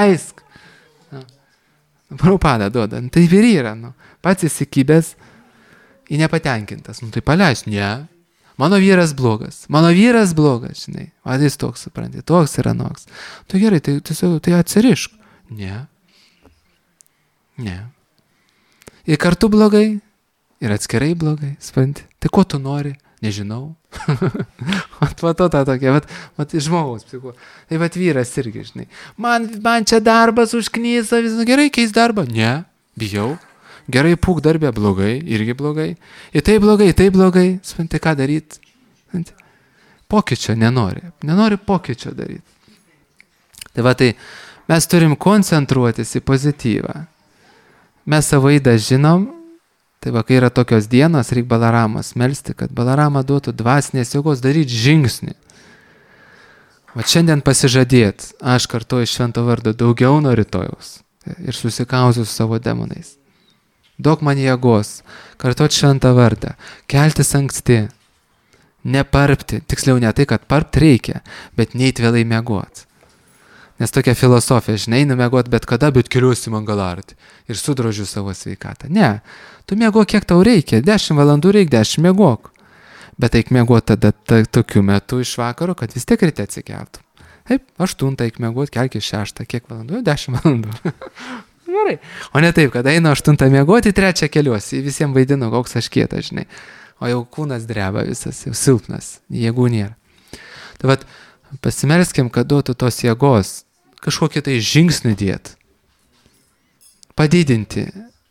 Prabhupada duoda, taip ir yra, pats įsikibęs į nepatenkintas, tai paleis, ne, mano vyras blogas, žinai, jis toks, supranti, toks yra noks. Tu gerai, tai atsirišk, Ne. Ne. Ir kartu blogai, ir atskirai blogai, supranti. Tai ko tu nori? Nežinau. Vat ta tokia, vat žmogaus psicho. Tai vat vyras irgi, žinai. Man čia darbas užknysa, gerai keis darbą. Ne, bijau. Gerai pūk darbę, blogai, irgi blogai. Ir tai blogai, supranti, ką daryti. Pokyčio nenori pokyčio daryti. Tai va tai mes turim koncentruotis į pozityvą. Mes savo įdą žinom. Tai va, kai yra tokios dienos, reikia Balaramas melsti, kad Balarama duotų dvasinės jėgos daryti žingsnį. Va šiandien pasižadėt, aš kartuoju švento vardo daugiau nuo rytojaus ir susikausiu su savo demonais. Duok man jėgos, kartuot šventą vardą, keltis anksti, neparpti, tiksliau ne tai, kad parpt reikia, bet neit vėlai miegot. Nes tokia filosofija, žinai, numiegot bet kada, bet keliuosi mangalartį ir sudrožiu savo sveikatą. Ne, tu miego kiek tau reikia, 10 valandų reikia, 10 miegok. Bet eik miegot tada tokiu metu iš vakaro, kad vis tiek ryte atsikeltų. Taip, 8 eik miegot, kelkis 6, kiek valandų? 10 valandų. Gerai. O ne taip, kad einu 8 miegoti, 3 keliuosi, visiems vaidinu, koks aš kietas, žinai. O jau kūnas dreba visas, jau silpnas, jėgų nėra. Tai vat, pasimelskim, kad duotų tos jėgos, kažkokį tai žingsnį dėt, padidinti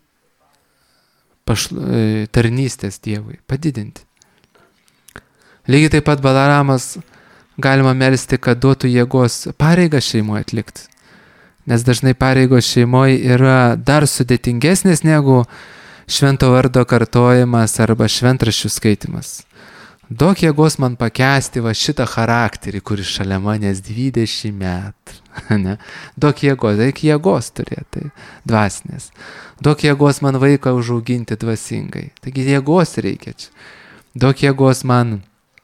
tarnystės Dievui, padidinti. Lygiai taip pat Balaramas galima melsti, kad duotų jėgos pareigas šeimoje atlikti, nes dažnai pareigos šeimoje yra dar sudėtingesnės negu švento vardo kartojimas arba šventraščių skaitimas. Duok jėgos man pakęsti va šitą charakterį, kuris šalia manęs 20 metų. Ne? Duok jėgos, reikia jėgos turėti, dvasinės. Duok jėgos man vaiką užauginti dvasingai. Taigi jėgos reikia čia. Duok jėgos man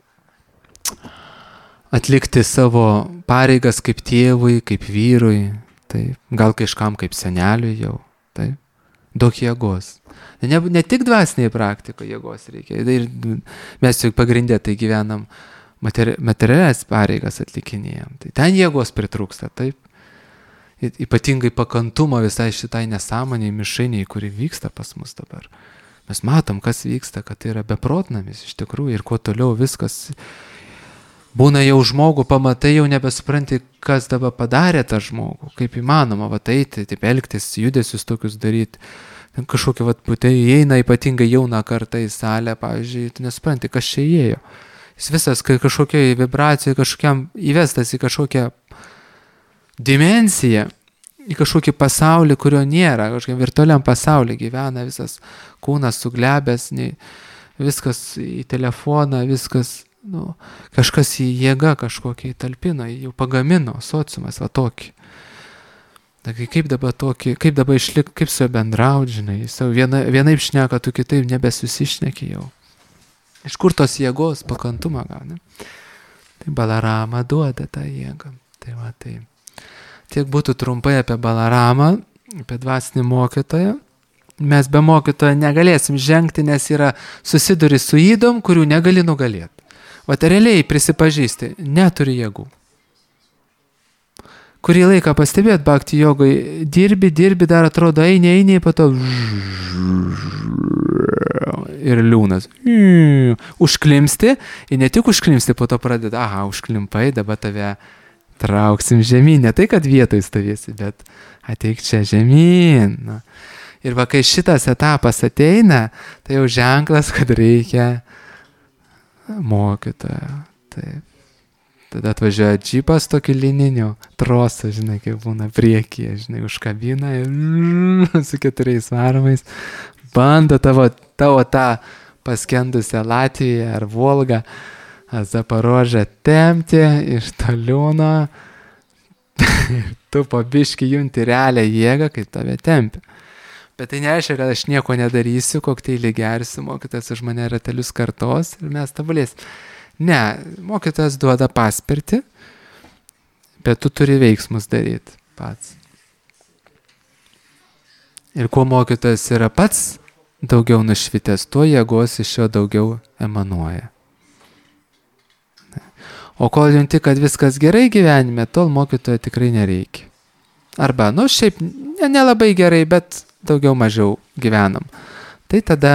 atlikti savo pareigas kaip tėvui, kaip vyrui. Taip. Gal kažkam kaip seneliui jau. Taip. Duok jėgos. Ne tik dvasiniai praktikoje jėgos reikia. Ir mes juk pagrindę tai gyvenam materialias pareigas atlikinėjam. Tai ten jėgos pritrūksta, taip. Ypatingai pakantumo visai šitai nesąmoniai, mišainiai, kuri vyksta pas mus dabar. Mes matom, kas vyksta, kad tai yra beprotnamis iš tikrųjų ir kuo toliau viskas būna jau žmogų, pamatai jau nebesupranti, kas dabar padarė tą žmogų, kaip įmanoma, va eiti, taip elgtis, judesius tokius daryti. Kažkokia, tai įeina ypatingai jauna karta į salę, pavyzdžiui, tu nesupranti, kas čia įėjo. Jis visas kažkokiai vibracijai, kažkokiam įvestas į kažkokią dimensiją, į kažkokį pasaulį, kurio nėra, kažkokiam virtualiam pasaulį gyvena, visas kūnas suglebęs, viskas į telefoną, viskas, kažkas į jėgą kažkokią įtalpino, jau pagamino, sociumas, va tokį. Kaip dabar išlikti, kaip su juo bendrauti, žinai, vienaip šneka, tu kitaip nebesusišneki jau. Iš kur tos jėgos pakantumą gauna? Tai Balarama duoda tą jėgą. Tai va, tai. Tiek būtų trumpai apie Balaramą, apie dvasinį mokytoją. Mes be mokytojo negalėsim žengti, nes yra susiduri su ydom, kurių negali nugalėti. O realiai prisipažįsti, neturi jėgų. Kurį laiką pastebėt bhakti jogai, dirbi, dar atrodo, eini, po to ir liūnas. Užklimsti, ir ne tik užklimsti, po to pradeda, užklimpai, dabar tave trauksim žemyn. Ne tai, kad vietoj stovėsi, bet ateik čia žemyn. Ir va, kai šitas etapas ateina, tai jau ženklas, kad reikia mokytojo. Taip. Tada atvažiuoja džipas tokiu lininiu trosu, žinai, kaip būna priekyje, žinai, užkabina ir su 4 varomais bando tavo tą paskendusią Latviją ar Volgą, Zaporožę tempti iš toliūno ir tu po biškį junti realią jėgą, kaip tave tempi. Bet tai nereiškia, kad aš nieko nedarysiu, kokteilį gersiu, mokytas už mane ratelius kartos ir mes tobulėsim. Ne, mokytojas duoda paspirtį, bet tu turi veiksmus daryti pats. Ir kuo mokytojas yra pats daugiau nušvitęs, tuo jėgos iš jo daugiau emanuoja. O kol junti, kad viskas gerai gyvenime, tol mokytojo tikrai nereikia. arba, šiaip nelabai gerai, bet daugiau mažiau gyvenam. Tai tada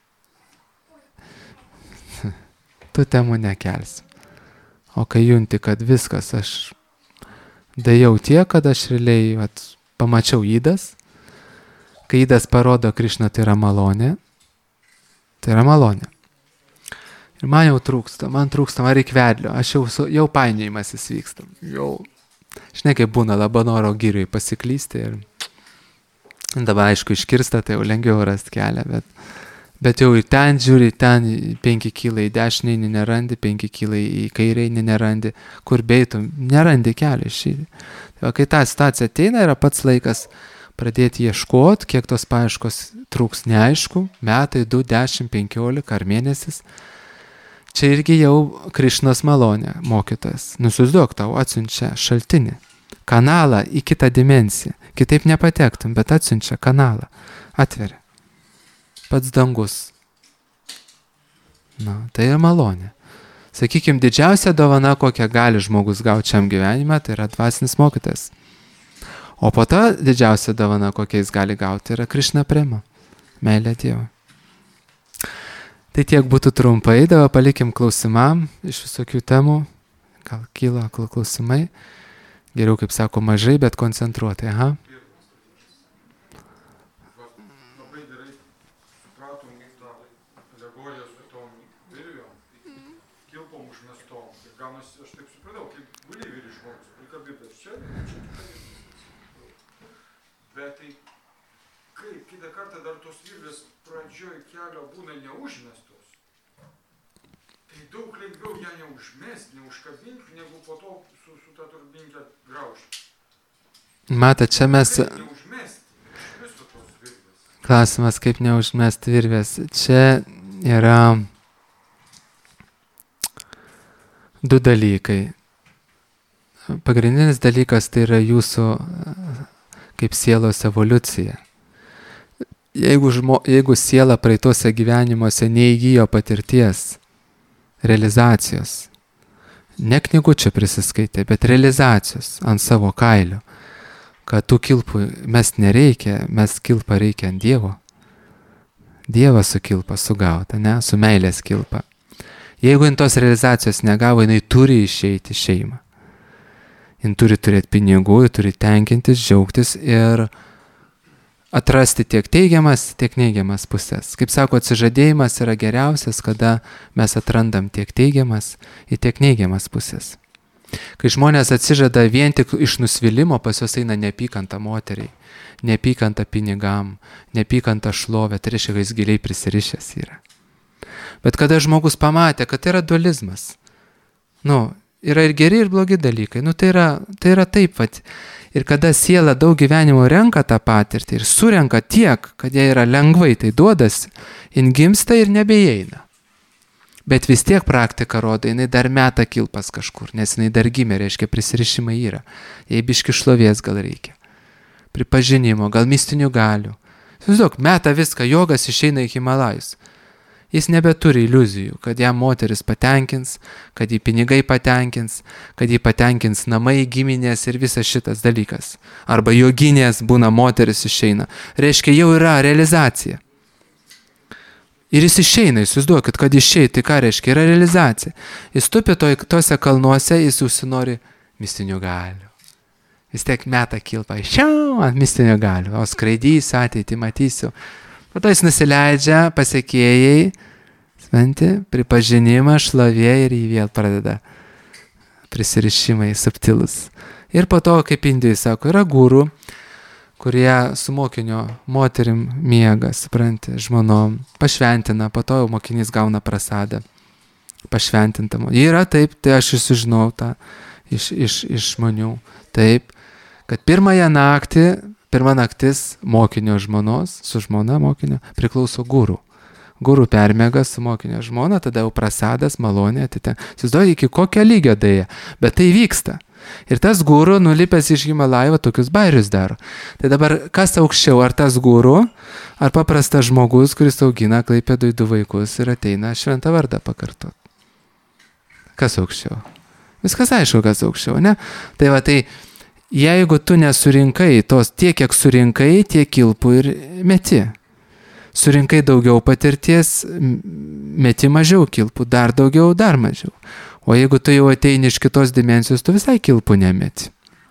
tu temų nekelsi. O kai junti, kad viskas, aš dėjau tiek, kad aš realiai pamačiau įdas, kai įdas parodo Krišną, tai yra malonė. Tai yra malonė. Ir man jau trūksta, man reikia vedlio, aš jau painiojimasis vyksta. Žinai, kaip būna Labanoro giriui pasiklysti ir dabar aišku iškirsta, tai jau lengviau rasti kelią, bet jau ir ten žiūri, ten 5 kilai į dešinę nerandi, 5 kilai į kairę nerandi, kur beitum, nerandi kelią šį. Tai kai ta situacija ateina, yra pats laikas pradėti ieškoti, kiek tos paieškos trūks neaišku, metai, 2, 10, 15 ar mėnesis. Čia irgi jau Krišnos malonė, mokytojas. Įsivaizduok, tau atsiunčia šaltinį, kanalą į kitą dimensiją. Kitaip nepatektum, bet atsiunčia kanalą, atveria. Pats dangus. Tai yra malonė. Sakykime, didžiausia dovana, kokią gali žmogus gauti šiam gyvenime, tai yra dvasinis mokytojas. O po to didžiausia dovana, kokią jis gali gauti, yra Krišna prema, meilė Dievui. Tai tiek būtų trumpai, dabar palikim klausimam iš visokių temų, gal kyla klausimai, geriau, kaip sako, mažai, bet koncentruotai, aha. Labai gerai supratom tą alegoriją su tom virvėm, kilpom užmestom. Ir gaunasi, aš taip supratau, kaip guli vyri žmogus, prikabintas čia, bet tai kaip kitą kartą dar tos virvės pradžioj kelio būna neužmestos, tai daug lengviau ją neužmesti, neužkabinti, negu po to su ta turbinke graužti. Matai, čia mes... Kaip neužmesti iš viso tos virvės? Klausimas, kaip neužmesti virvės. Čia yra 2 dalykai. Pagrindinis dalykas tai yra jūsų kaip sielos evoliucija. Jeigu siela praeitose gyvenimuose neįgyjo patirties, realizacijos, ne knygučių prisiskaitė, bet realizacijos ant savo kailio, kad tų kilpų mes nereikia, mes kilpą reikia ant Dievo. Dievas su kilpa sugauta, ne, su meilės kilpa. Jeigu jin tos realizacijos negavo, jinai turi išeiti šeimą. Jin turi turėti pinigų, jin turi tenkintis, džiaugtis ir atrasti tiek teigiamas, tiek neigiamas pusės. Kaip sako, atsižadėjimas yra geriausias, kada mes atrandam tiek teigiamas ir tiek neigiamas pusės. Kai žmonės atsižada vien tik iš nusvilimo, pas juos eina neapykanta moteriai, neapykanta pinigam, neapykanta šlovė, tai reiškia, kad jis giliai prisirišęs yra. Bet kada žmogus pamatė, kad tai yra dualizmas, yra ir geri, ir blogi dalykai, tai yra taip pat. Ir kada siela daug gyvenimo renka tą patirtį ir surenka tiek, kad jie yra lengvai, tai duodasi, jin gimsta ir nebeįeina. Bet vis tiek praktika rodo, jinai dar meta kilpas kažkur, nes jinai dar gimė, reiškia prisirišimai yra. Jei biški šlovės gal reikia, pripažinimo, gal mistinių galių. Susidok, meta viską, jogas išeina į Himalajus. Jis nebeturi iliuzijų, kad ją moteris patenkins, kad jį pinigai patenkins, kad jį patenkins namai, giminės ir visas šitas dalykas. Arba joginės būna moteris išeina. Reiškia, jau yra realizacija. Ir jis išeina, jūs duokit, kad išeiti, ką reiškia, yra realizacija. Jis tupi tose kalnuose, jis užsinori mistinių galių. Vis tiek meta kilpą, ant mistinių galių, o skraidysiu, ateitį matysiu. Po to jis nusileidžia, pasiekėjai, pripažinimą, šlovė ir jį vėl pradeda prisirišimai subtilus. Ir po to, kaip Indijai sako, yra gurų, kurie su mokinio moterim miega, supranti, žmonom, pašventina, po to jau mokinys gauna prasadą, pašventintamo. Yra taip, tai aš sužinau tą iš žmonių, taip, kad pirma naktis mokinio žmonos, su žmona mokinio, priklauso gurų. Gurų permega su mokinio žmona, tada jau prasadas, malonė atitenka. Įsivaizduoju, iki kokio lygio dėja, bet tai vyksta. Ir tas gurų, nulipęs iš Himalajų, tokius bairius daro. Tai dabar, kas aukščiau, ar tas gurų, ar paprastas žmogus, kuris augina Klaipėdoj 2 vaikus ir ateina šventą vardą pakartot? Kas aukščiau? Viskas aišku, kas aukščiau, ne? Tai jeigu tu nesurinkai tos tiek, kiek surinkai, tiek kilpų ir meti. Surinkai daugiau patirties, meti mažiau kilpų, dar daugiau, dar mažiau. O jeigu tu jau ateini iš kitos dimensijos, tu visai kilpų nemeti.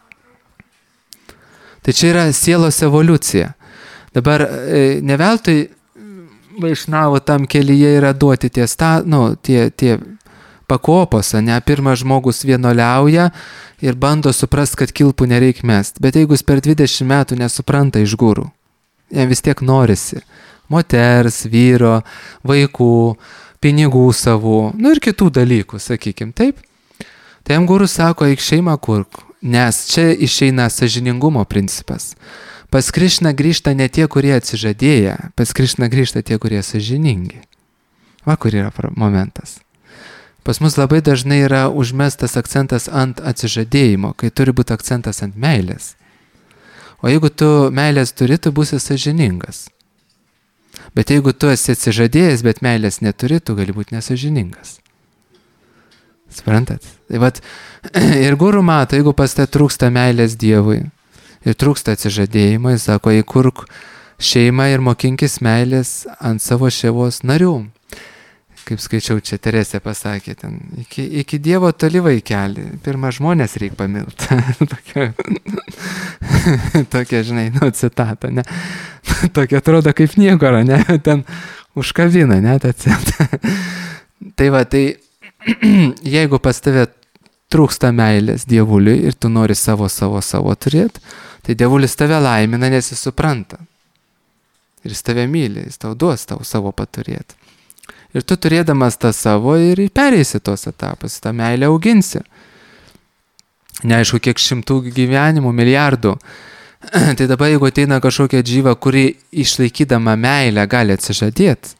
Tai čia yra sielos evoliucija. Dabar ne veltui vaišnavo tam kelyje yra duoti tie pakopos, ne? Pirmas žmogus vienuoliauja ir bando suprast, kad kilpų nereik mest. Bet jeigu jis per 20 metų nesupranta iš gurų, jam vis tiek norisi moters, vyro, vaikų, pinigų savų, ir kitų dalykų, sakykim, taip. Tai jam gurus sako, eik šeimą kurk, nes čia išeina sąžiningumo principas. Pas Krišną grįžta ne tie, kurie atsižadėję, pas Krišną grįžta tie, kurie sąžiningi. Va, kur yra momentas. Pas mus labai dažnai yra užmestas akcentas ant atsižadėjimo, kai turi būti akcentas ant meilės. O jeigu tu meilės turi, tu būsi sąžiningas. Bet jeigu tu esi atsižadėjęs, bet meilės neturi, tu gali būti nesąžiningas. Suprantat? Tai vat, ir guru mato, jeigu pas te trūksta meilės Dievui ir trūksta atsižadėjimo, jis sako, įkurk šeimą ir mokinkis meilės ant savo šeimos narių. Kaip skaičiau, čia Teresė pasakė, ten, iki Dievo toli vaikeli, pirmą žmonės reik pamilt. Tokia, žinai, citata, ne? Tokia atrodo kaip Niagara, ne? Ten užkabina, ne? Tai va, tai jeigu pas tave trūksta meilės Dievuliui ir tu nori savo turėti, tai Dievulis tave laimina, nes jis supranta. Ir jis tave myli, jis tau duos tau savo paturėti. Ir tu turėdamas tą savo ir pereisi tos etapus, tą meilę auginsi. Neaišku, kiek šimtų gyvenimų, milijardų. Tai dabar, jeigu ateina kažkokia džyva, kuri išlaikydama meilę gali atsižadėti,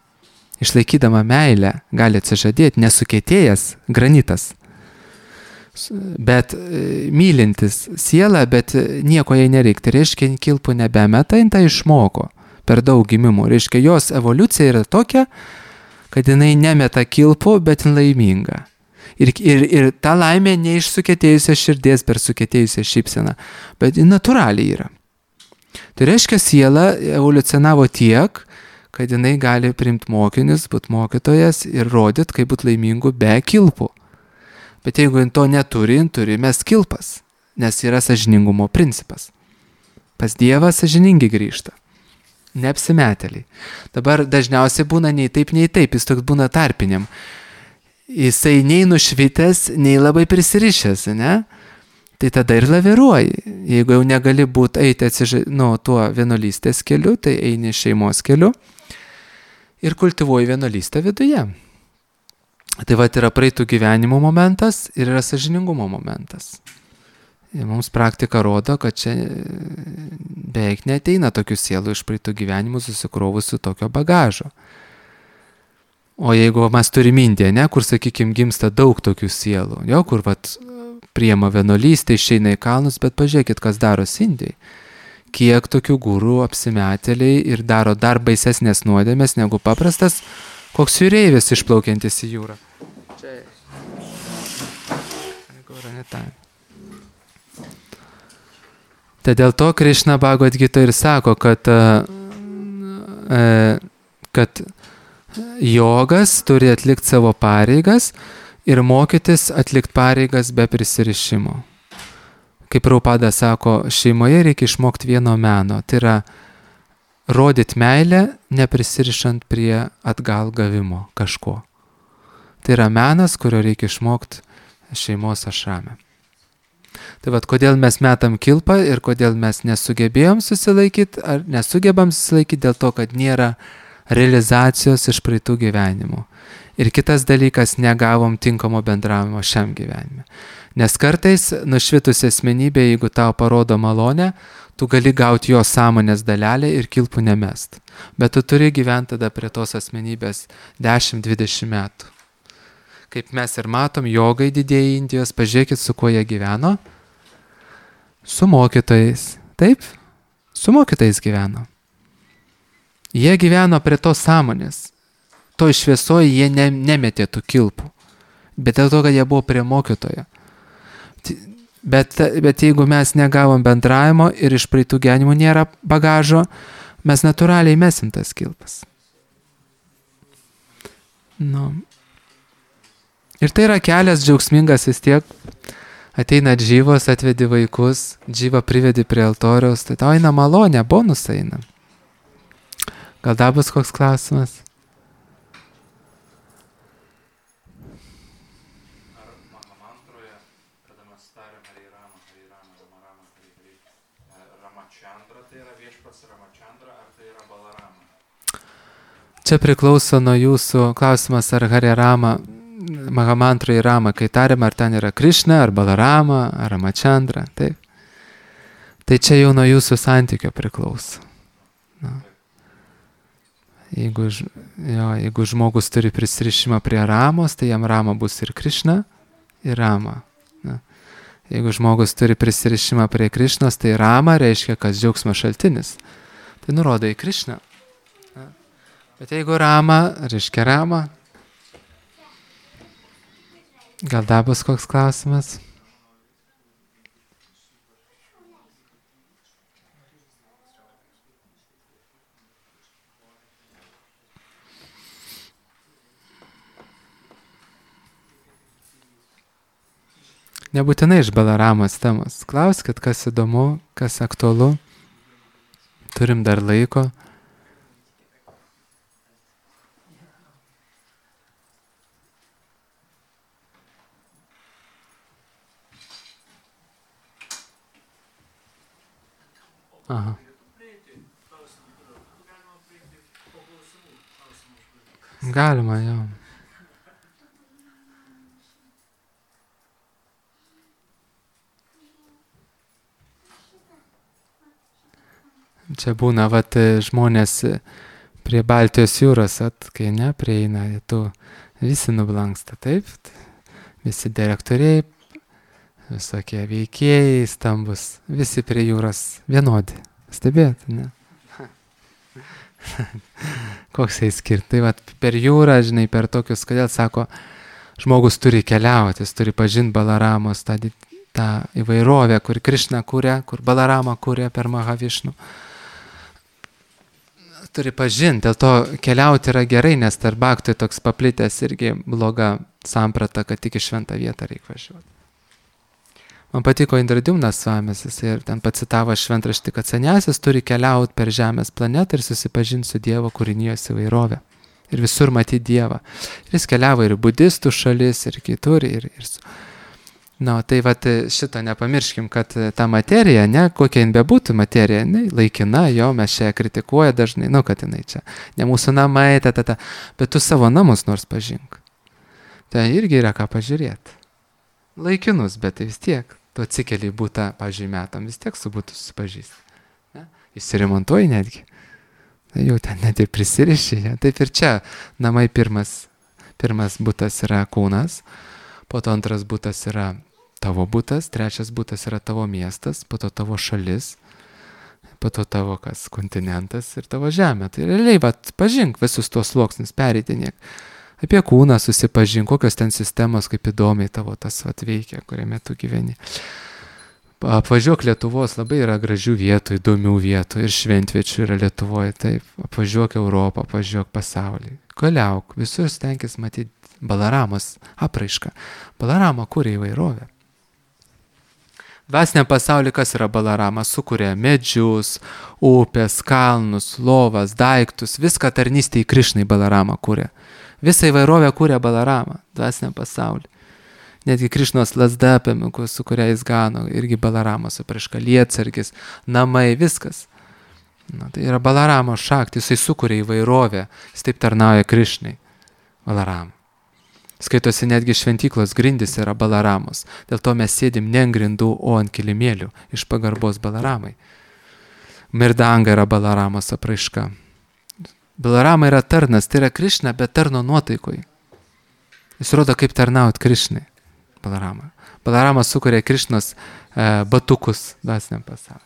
nesukietėjęs granitas, bet mylintis sielą, bet nieko jai nereikia. Tai reiškia, kilpų nebemeta, jin tą išmoko per daug gimimų. Reiškia, jos evoliucija yra tokia, kad jinai nemeta kilpų, bet jin laiminga. Ir ta laimė ne iš sukietėjusios širdies per sukietėjusią šypseną, bet jin natūraliai yra. Tai reiškia, siela evoliucionavo tiek, kad jinai gali priimti mokinius, būti mokytojas ir rodyti, kaip būti laimingu be kilpų. Bet jeigu jin to neturi, jin turi mest kilpas, nes yra sąžiningumo principas. Pas Dievą sąžiningi grįžta. Neapsimetėliai. Dabar dažniausiai būna nei taip, jis toks būna tarpiniam. Jisai nei nušvitęs, nei labai prisirišęs, ne? Tai tada ir laviruoji. Jeigu jau negali būti eiti tuo vienuolystės keliu, tai eini šeimos keliu ir kultivuoji vienuolystę viduje. Tai va yra praeitų gyvenimo momentas ir yra sąžiningumo momentas. Ir mums praktika rodo, kad čia beveik neateina tokių sielų iš praeitų gyvenimų susikrovusių tokio bagažo. O jeigu mes turime Indiją, ne, kur, sakykime, gimsta daug tokių sielų, jo, kur priema vienuolystę, išeina į kalnus, bet pažiūrėkit, kas darosi Indijai. Kiek tokių gurų apsimetėliai ir daro dar baisesnės nuodėmės negu paprastas, koks jūreivis išplaukiantis į jūrą. Čia. Tai dėl to Krišna Bhagavad Gita ir sako, kad jogas turi atlikti savo pareigas ir mokytis atlikti pareigas be prisirišimo. Kaip Prabhupada sako, šeimoje reikia išmokti vieno meno, tai yra rodyti meilę, neprisirišant prie atgal gavimo kažko. Tai yra menas, kurio reikia išmokti šeimos ašrame. Tai vad, kodėl mes metam kilpą ir kodėl mes nesugebėjom susilaikyti, ar nesugebam susilaikyti dėl to, kad nėra realizacijos iš praeitų gyvenimų. Ir kitas dalykas, negavom tinkamo bendravimo šiam gyvenime. Nes kartais nušvitusi asmenybė, jeigu tau parodo malonę, tu gali gauti jo sąmonės dalelę ir kilpų nemest. Bet tu turi gyventi tada prie tos asmenybės 10-20 metų. Kaip mes ir matom, jogai didieji Indijos, pažiūrėkit, su kuo jie gyveno. Su mokytojais. Taip, su mokytojais gyveno. Jie gyveno prie tos sąmonės. To šviesoje jie nemetė tų kilpų. Bet dėl to, kad jie buvo prie mokytojo. Bet jeigu mes negavom bendravimo ir iš praeitų gyvenimų nėra bagažo, mes natūraliai mesim tas kilpas. Nu. Ir tai yra kelias džiaugsmingas vis tiek. Ateina džyvos, atvedi vaikus, džyvą privedi prie altoriaus, tai tau eina malonė, bonus eina. Gal dar bus koks klausimas? Ar Mahamantroje, kada mes tariam Hari Rama, Ramachandra, tai yra viešpats Ramachandra, ar tai yra Balarama? Čia priklauso nuo jūsų klausimas, ar Hari Rama, Mahamantroje Rama, kai tariam, ar ten yra Krišna, ar Balarama, ar Ramachandra, taip. Tai čia jau nuo jūsų santykio priklauso. Na. Jeigu žmogus turi prisirišimą prie Ramos, tai jam Rama bus ir Krišna, ir Rama. Na. Jeigu žmogus turi prisirišimą prie Krišnos, tai Rama reiškia, kas džiaugsmo šaltinis. Tai nurodo į Krišną. Na. Bet jeigu Rama, reiškia Rama. Gal dar bus koks klausimas? Nebūtinai iš Balaramos temos. Klauskit, kas įdomu, kas aktualu. Turim dar laiko. Aha. Galima, jau. Čia būna, žmonės prie Baltijos jūros, kai neprieina, visi nublanksta, taip? Visi direktoriai, visokie veikėjai, stambus, visi prie jūros vienodi. Stebėt, ne? Koks jais skirtai, per jūrą, žinai, per tokius, kodėl sako, žmogus turi keliauti, jis turi pažinti Balaramos tą įvairovę, kur Krišna kūrė, kur Balarama kūrė per Mahavišnu. Turi pažinti, dėl to keliauti yra gerai, nes tarp bhaktų toks paplitęs irgi bloga samprata, kad tik į šventą vietą reikia važiuoti. Man patiko Indradimnas Svamis, jis ir ten pacitavo šventraštį, kad seniasis turi keliauti per Žemės planetą ir susipažinti su Dievo kūrinijos įvairovę. Ir visur matyti Dievą. Ir jis keliavo ir budistų šalis, ir kitur. Tai šito nepamirškim, kad ta materija, kokia jin bebūtų materija, laikina, mes čia kritikuoja dažnai, kad jinai čia, ne mūsų namai, bet tu savo namus nors pažink. Tai irgi yra ką pažiūrėti. Laikinus, bet tai vis tiek. Tu atsikeli būtą, pažiūrėjau, metam, vis tiek su būtų susipažįsti. Išsiremontuoji netgi. Tai jau ten net ir prisiriši. Taip ir čia namai pirmas būtas yra kūnas, po to antras būtas yra tavo būtas, trečias būtas yra tavo miestas, po to tavo šalis, po to tavo kontinentas ir tavo žemė. Tai realiai, pažink visus tuos sluoksnius, pereitinėk. Apie kūną susipažink, kokios ten sistemos, kaip įdomiai tavo tas veikia, kuriame tu gyveni. Apvažiuok Lietuvos, labai yra gražių vietų, įdomių vietų ir šventviečių yra Lietuvoje, taip. Apvažiuok Europą, apvažiuok pasaulį. Keliauk, visur stenkis matyti Balaramos apraišką. Balarama kūrė įvairovę. Dvasiniam pasaulyje kas yra Balarama? Sukuria medžius, upės, kalnus, lovas, daiktus, viską tarnystė į Krišnai Balarama kūrė. Visą įvairovę kūrė Balarama, dvasiniam pasauliu. Netgi Krišnos lasda, su kuria jis gano, irgi Balaramos apraiška, lietsargis, namai, viskas. Tai yra Balaramos šakti, jisai sukūrė įvairovę, jis taip tarnauja Krišnai, Balarama. Skaitosi netgi šventyklos grindys yra Balaramos, dėl to mes sėdim ne ant grindų, o ant kilimėlių, iš pagarbos Balaramai. Mirdanga yra Balaramos apraiška. Balarama yra tarnas, tai yra Krišna, bet tarno nuotaikoj. Jis rodo, kaip tarnaut Krišnai. Balarama. Balarama sukuria Krišnos batukus dvasiniam pasauliu.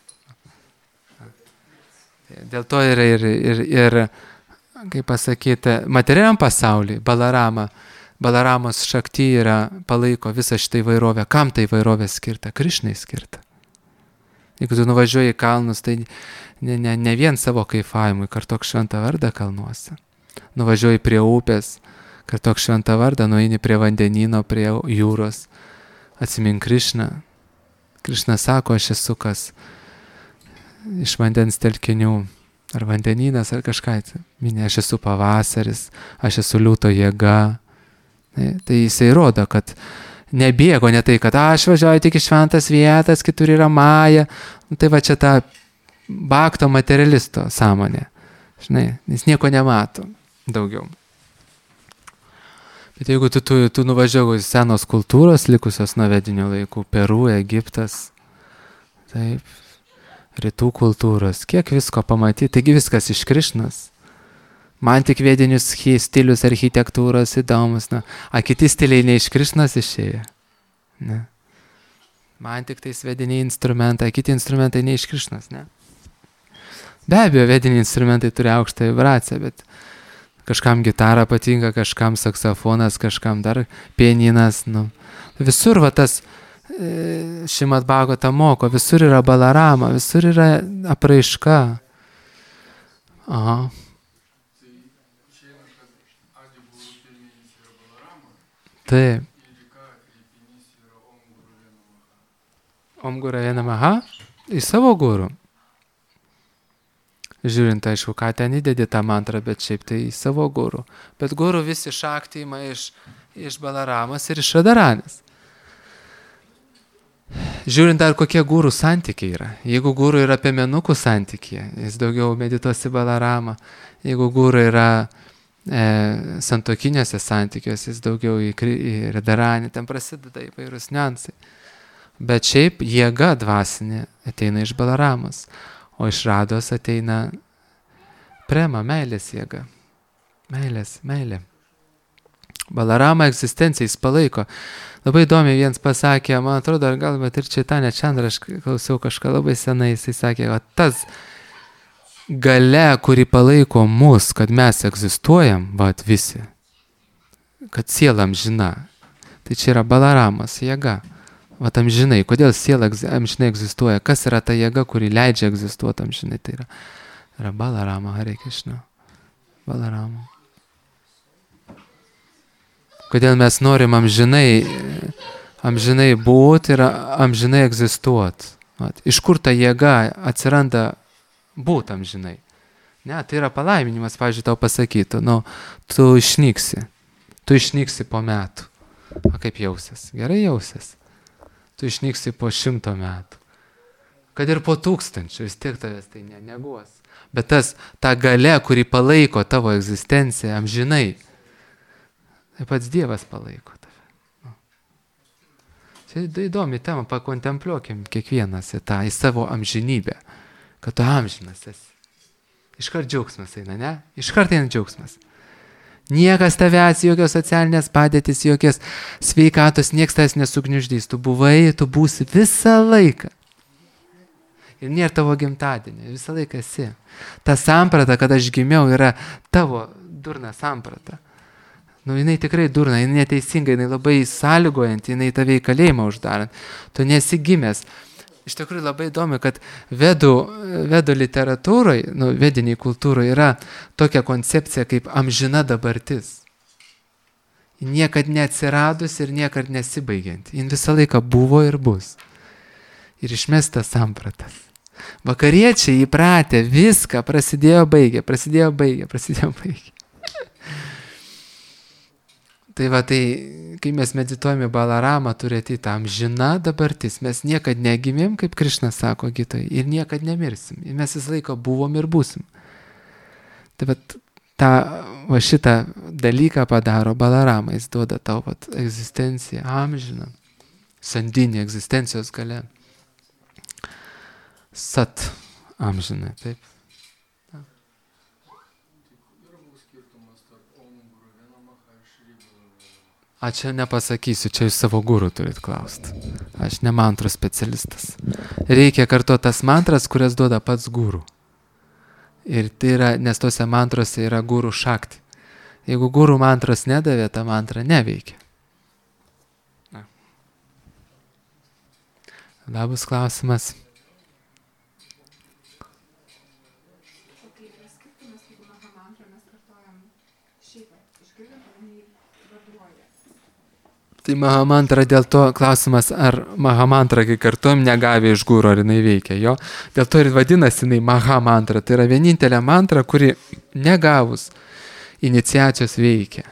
Dėl to ir kaip pasakyti, materialiam pasauliu Balarama Balaramos šakti palaiko visą šitą įvairovę. Kam tai įvairovė skirta? Krišnai skirta. Jeigu tu nuvažiuoji į kalnus, tai ne vien savo kaifavimui, kartok šventą vardą kalnuose. Nuvažiuoji prie upės, kartok šventą vardą, nueini prie vandenyno, prie jūros, atsimink Krišną. Krišna sako, aš esu kas iš vandens telkinių, ar vandenynas, ar kažką. Minė, aš esu pavasaris, aš esu liūto jėga. Tai jisai rodo, kad nebėgo, ne tai, kad aš važiuoju tik į šventas vietas, kitur yra Maja. Tai va čia ta bakto materialisto sąmonė. Žinai, jis nieko nemato daugiau. Bet jeigu tu nuvažiavai senos kultūros, likusios nuo vedinių laikų, Peru, Egiptas, taip, rytų kultūros, kiek visko pamatyti, taigi viskas iš Krišnos. Man tik vedinius stilius architektūros įdomus, kiti stiliai ne iš Krišnos išėjo. Ne. Man tik tais vediniai instrumentai, kiti instrumentai ne iš Krišnos, ne. Be abejo, vediniai instrumentai turi aukštą vibraciją, bet kažkam gitara patinka, kažkam saksofonas, kažkam dar pianinas. Visur va tas Šrimad Bhagavata moko, visur yra balarama, visur yra apraiška. Aha. Taip. Om Gurave Namaha į savo gurų. Žiūrint, aišku, ką ten įdedi tą mantrą, bet šiaip tai į savo gurų. Bet gurų visi šakti ima iš Balaramos ir iš Radharanės. Žiūrint, dar kokie gurų santykiai yra. Jeigu gurų yra apie menukų santykį, jis daugiau medituos į Balaramą. Jeigu gurų yra santuokiniuose santykiuose, jis daugiau į Radharanę. Ten prasideda įvairūs niuansai. Bet šiaip jėga dvasinė ateina iš Balaramos. O iš Rados ateina prema, meilės jėga. Meilė. Balarama egzistencija jis palaiko. Labai įdomiai vienas pasakė, man atrodo, galbūt ir Chaitanya Chandra, aš klausiau kažką labai senai, jisai sakė, kad tas galia, kuri palaiko mus, kad mes egzistuojam, visi, kad siela amžina, tai čia yra Balaramos jėga. Amžinai, kodėl siela amžinai egzistuoja, kas yra ta jėga, kuri leidžia egzistuoti amžinai, tai yra Balarama, Hare Krishna, Balarama. Kodėl mes norim amžinai būti ir amžinai egzistuoti. Iš kur ta jėga atsiranda būti amžinai? Ne, tai yra palaiminimas, pavyzdžiui, tau pasakytų, tu išnyksi po metų. O kaip jausies? Gerai jausies. Tu išnyksi po 100 metų. Kad ir po 1000, vis tiek tavęs tai neguos. Bet ta galia, kuri palaiko tavo egzistenciją amžinai, tai pats Dievas palaiko tave. Čia įdomi tema, pakontempliuokim kiekvienas į savo amžinybę, kad tu amžinas esi. Iškart džiaugsmas eina, ne? Iškart eina džiaugsmas. Niekas tavęs, jokios socialinės padėtis, jokios sveikatos, niekas tavęs nesugniuždys. Tu būsi visą laiką. Ir nėra tavo gimtadienio, visą laiką esi. Ta samprata, kad aš gimiau, yra tavo durna samprata. Jinai tikrai durna, jinai neteisinga, jinai labai sąlygojant, jinai tave į kalėjimą uždarant. Tu nesi gimęs. Iš tikrųjų labai įdomi, kad vedų literatūroje, vediniai kultūroje yra tokia koncepcija kaip amžina dabartis. Ji niekad neatsiradus ir niekad nesibaigiant. Ji visą laiką buvo ir bus. Ir išmestas sampratas. Vakariečiai įpratę viską prasidėjo, baigė. Tai kai mes medituojame Balaramą, turi ateiti amžina dabartis. Mes niekad negimėm, kaip Krišna sako Gitoje, ir niekad nemirsim. Ir mes visą laiką buvom ir būsim. Tai šitą dalyką padaro Balarama. Jis duoda tau egzistenciją amžiną, sandinį egzistencijos gale. Sat amžinai, taip. Čia nepasakysiu, čia jūs savo gurų turit klausti. Aš ne mantrų specialistas. Reikia kartuoti tas mantras, kurias duoda pats gurų. Ir tai yra, nes tose mantrose yra gurų šakti. Jeigu guru mantros nedavė, ta mantra neveikia. Tada bus klausimas. Tai mahamantra dėl to klausimas, ar mahamantra, kai kartuojam, negavė iš guru, ar jinai veikia. Jo? Dėl to ir vadinasi jinai mahamantra. Tai yra vienintelė mantra, kuri negavus iniciacijos veikia.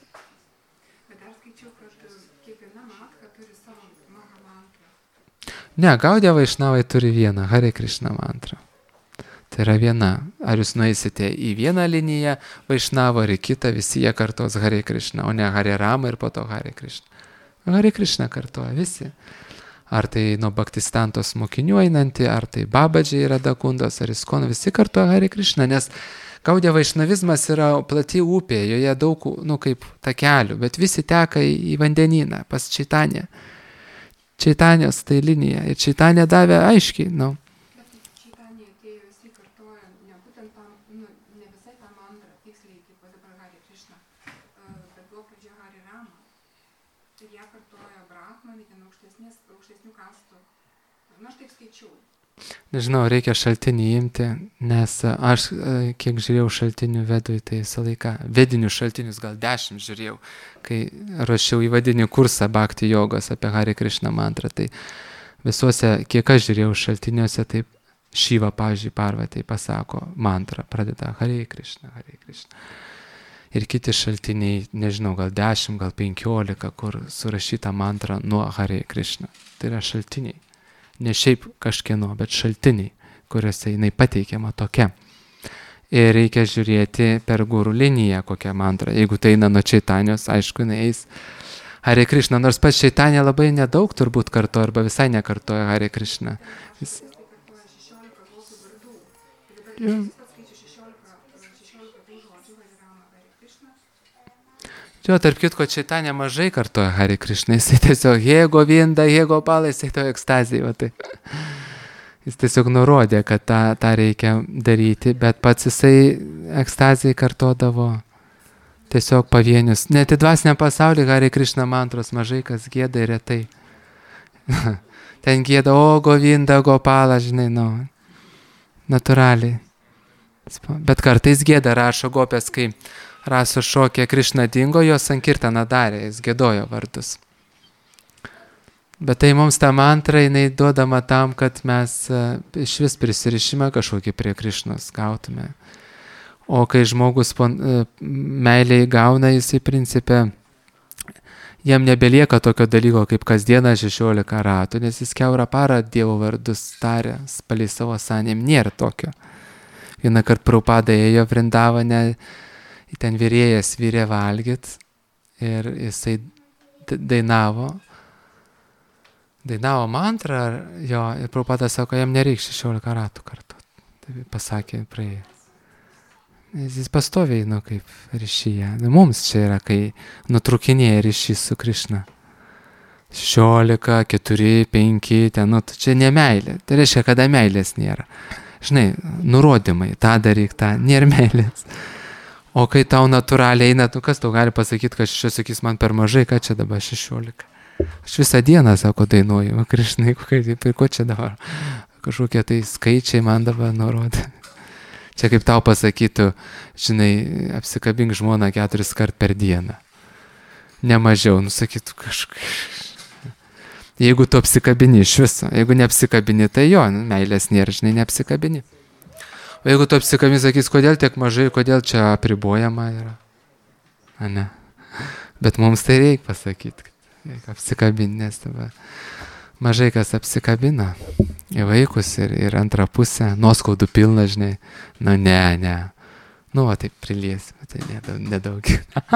Bet aš skaičiau, kad kiekviena matka turi savo mahamantrą. Ne, Gaudija Vaišnavai turi vieną Hare Krishna mantrą. Tai yra viena. Ar jūs nueisite į vieną liniją Vaišnavo ar į kitą, visi jie kartos Hare Krishna, o ne Hare Rama ir po to Hare Krishna. Hare Krishna kartoja visi. Ar tai nuo Bhaktistantos mokinių einanti, ar tai Babadžiai yra Dakundos, ar Iskono, visi kartoja Hare Krishna, nes Gaudija Vaišnavizmas yra plati upė, joje daug, kaip takelių, bet visi teka į vandenyną pas Čaitanę. Čaitanės tai linija. Ir Čaitanė davė aiškiai, Bet Čaitanė atėjo, visi kartoja, ne būtent tam, ne visai tą mantrą, tiksliai, kaip dabar Hare Krishna, bet buvo pradžia Hare Rama. Ir ją kartoja Brahmanai, ten aukštesnių kastų. Na, aš taip skaičiau. Nežinau, reikia šaltinį imti, nes aš, kiek žiūrėjau šaltinių vedui, tai visą laiką, vedinių šaltinius gal 10 žiūrėjau, kai rašiau įvadinį kursą Bhakti jogos apie Hare Krishna mantrą, tai visuose, kiek aš žiūrėjau šaltiniuose, taip Šiva, pavyzdžiui, Parvatai pasako mantrą, pradeda Hare Krishna, Hare Krishna. Ir kiti šaltiniai, nežinau, gal 10, gal 15, kur surašyta mantra nuo Hare Krishna. Tai yra šaltiniai. Ne šiaip kažkieno, bet šaltiniai, kuriuose jinai pateikiama tokia. Ir reikia žiūrėti per guru liniją kokią mantrą. Jeigu tai eina nuo Čaitanijos, aišku, jinai eis Hare Krishna, nors pats Čaitanija labai nedaug turbūt kartoja arba visai nekartoja Hare Krishna. Jis... Jo, tarp kitko, Čaitanija mažai kartoja Hare Krishna, jisai tiesiog He Govinda, He Gopala, jisai to ekstazijai, va tai. Jis tiesiog nurodė, kad tą reikia daryti, bet pats jisai ekstazijai kartodavo tiesiog pavienius. Net į dvasiniam pasaulyje Hare Krishna mantros mažai kas gieda ir retai. Ten gieda, o Govinda, Gopala, žinai, natūraliai. Bet kartais gieda, rašo gopės, kai Raso šokė Krišna dingo, jos sankirtaną darė, jis gėdojo vardus. Bet tai mums ta mantra, jinai duodama tam, kad mes iš vis prisirišimą kažkokį prie Krišnos gautume. O kai žmogus meiliai gauna, jisai principe, jam nebelieka tokio dalyko kaip kasdieną 16 ratų, nes jis kiaurą parą Dievo vardus tarė, palei savo sanėm, nėra tokio. Vieną kartą Prabhupada ėjo Vrindavane, ten vyrėjas vyrė valgyt ir jisai dainavo mantrą, jo, ir Prabhupada sako, jam nereiks 16 ratų kartu. Tai pasakė praėjai. Jis pastoviai, kaip ryšyje. Mums čia yra, kai nutrukinėja ryšys su Krišna. 16, 4, 5, ten, čia ne meilė. Tai reiškia, kada meilės nėra. Žinai, nurodymai, tą daryk, tą, nėra meilės. O kai tau natūraliai eina, kas tau gali pasakyti, kad šis sakys man per mažai, ką čia dabar 16. Aš visą dieną, sako, dainuoju, Krišnai, ir ko čia dabar? Kažkokie tai skaičiai man dabar nurodė. Čia kaip tau pasakytų, žinai, apsikabink žmoną 4 kart per dieną. Ne mažiau, sakytų kažkaip. Jeigu tu apsikabini iš viso, jeigu neapsikabini, tai jo, meilės nėra, žinai, neapsikabini. O jeigu tu apsikabini, sakys, kodėl tiek mažai, kodėl čia apribojama yra. A ne. Bet mums tai reikia pasakyti, kad reikia apsikabinti, nes mažai kas apsikabina į vaikus ir antrą pusę, nuoskaudų pilna, žinai. Ne. Taip priliesi, bet tai nedaug.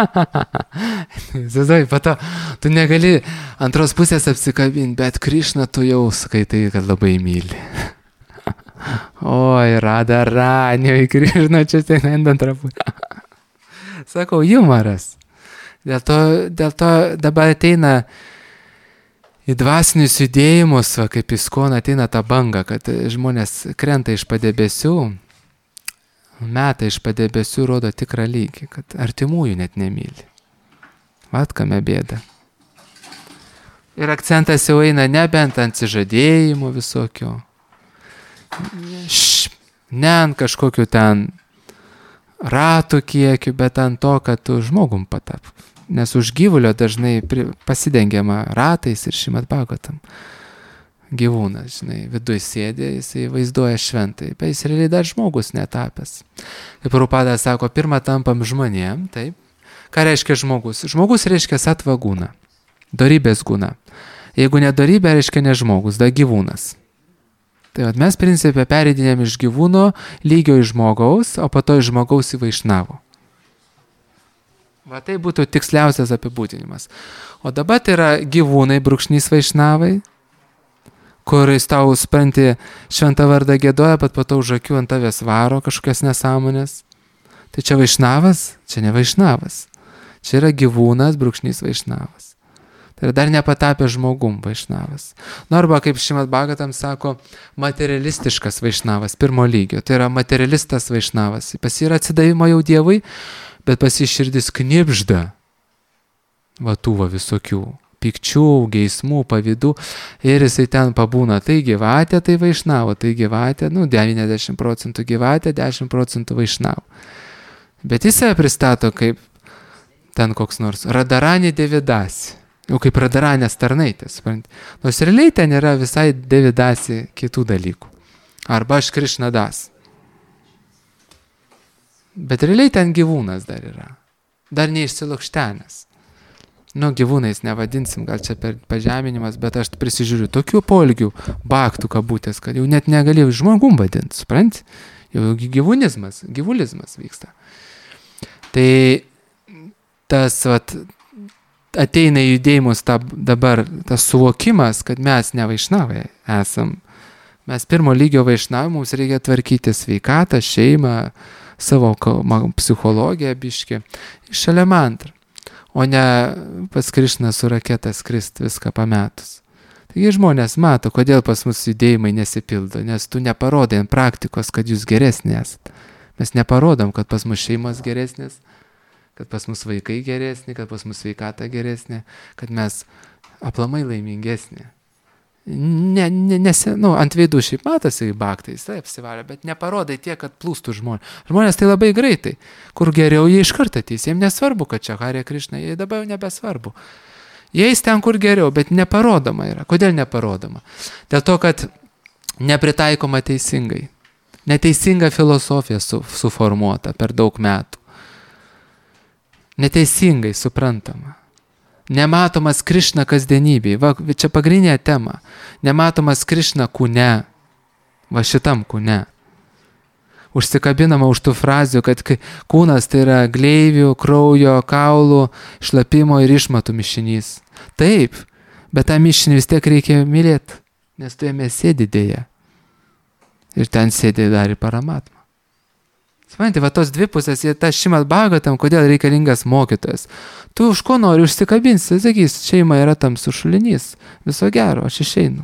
Zazai, pato, tu negali antros pusės apsikabinti, bet Krišną tu jau skaitai, kad labai myli. Oi, Radharani, Krišna, čia ten antrą pusę. Sakau, humoras. Dėl to dabar ateina į dvasinius judėjimus, kaip Iskon ateina ta banga, kad žmonės krenta iš padebesių, Metai iš padebesių rodo tikrą lygį, kad artimųjų net nemyli. Vat kame bėda. Ir akcentas jau eina nebent ant atsižadėjimų visokio, ne ant kažkokiu ten ratų kiekiu, bet ant to, kad tu žmogum patap. Nes už gyvulio dažnai pasidengiama ratais ir Šrimad Bhagavatam. Gyvūnas, žinai, viduj sėdė, jisai vaizduoja šventai, bet jis realiai dar žmogus netapęs. Kaip Prabhupada sako, pirmą tampam žmonėm, taip. Ką reiškia žmogus? Žmogus reiškia sattva guna, dorybės guna. Jeigu nedorybė, reiškia ne žmogus, da gyvūnas. Tai vat mes principė pereidinėm iš gyvūno lygio į žmogaus, o po to iš žmogaus į vaišnavo. Va tai būtų tiksliausias apibūdinimas. O dabar tai yra gyvūnai, brūkšnys vaišnavai, kur jis tau, supranti, šventą vardą gėdoja, bet po to už akių ant tavęs varo kažkokias nesąmonės. Tai čia vaišnavas? Čia ne vaišnavas. Čia yra gyvūnas, brūkšnys vaišnavas. Tai yra dar nepatapę žmogum vaišnavas. Nu arba, kaip Šrimad Bhagavatam sako, materialistiškas vaišnavas, pirmo lygio. Tai yra materialistas vaišnavas. Pas jį yra atsidavimo jau Dievui, bet pas jį širdis knibžda. Va tų va visokių pikčių, geismų, pavydų, ir jisai ten pabūna. Tai gyvatė, tai vaišnavo, tai gyvatė, 90% gyvatė, 10% vaišnavo. Bet jis save pristato kaip ten koks nors Radarani Devidasi, jau kaip Radaranės tarnaitės. Nors realiai ten yra visai Devidasi kitų dalykų. Arba aš Krišnadas. Bet realiai ten gyvūnas dar yra. Dar neišsilukštenęs. Gyvūnais nevadinsim, gal čia per pažeminimas, bet aš prisižiūriu tokių polgių, baktų kabutės, kad jau net negalėjau žmogum vadinti, supranti? Jau gyvulizmas vyksta. Tai tas ateina į judėjimus dabar tas suvokimas, kad mes ne vaišnavai esam. Mes pirmo lygio vaišnavai, mums reikia tvarkyti sveikatą, šeimą, savo psichologiją biškį, šalia mantrą. O ne pas Krišną su raketa skrist viską pametus. Taigi žmonės mato, kodėl pas mus judėjimai nesipildo, nes tu neparodai ant praktikos, kad jūs geresnė esat. Mes neparodom, kad pas mus šeimos geresnės, kad pas mus vaikai geresnė, kad pas mus sveikata geresnė, kad mes aplamai laimingesnė. Ant veidų šiaip matosi baktais, taip, apsivarė, bet neparodai tiek, kad plūstų žmonės. Žmonės tai labai greitai. Kur geriau, jie iš karto ateis. Jiems nesvarbu, kad čia Hare Krišna, jie dabar jau nebesvarbu. Jie eis ten, kur geriau, bet neparodoma yra. Kodėl neparodoma? Dėl to, kad nepritaikoma teisingai. Neteisinga filosofija suformuota per daug metų. Neteisingai suprantama. Nematomas Krišna kasdienybėje. Va, čia pagrindinė tema. Nematomas Krišna kūne. Va šitam kūne. Užsikabinama už tų frazių, kad kūnas tai yra gleivių, kraujo, kaulų, šlapimo ir išmatų mišinys. Taip, bet tą mišinį vis tiek reikia mylėti, nes tu jame sėdi dėja. Ir ten sėdi dar ir Paramatma. Supranti, va tos dvi pusės, tas Šrimad Bhagavatam, kodėl reikalingas mokytojas. Tu už ko nori užsikabinsi, sakys, šeima yra tamsus šulinys, viso gero, aš išeinu.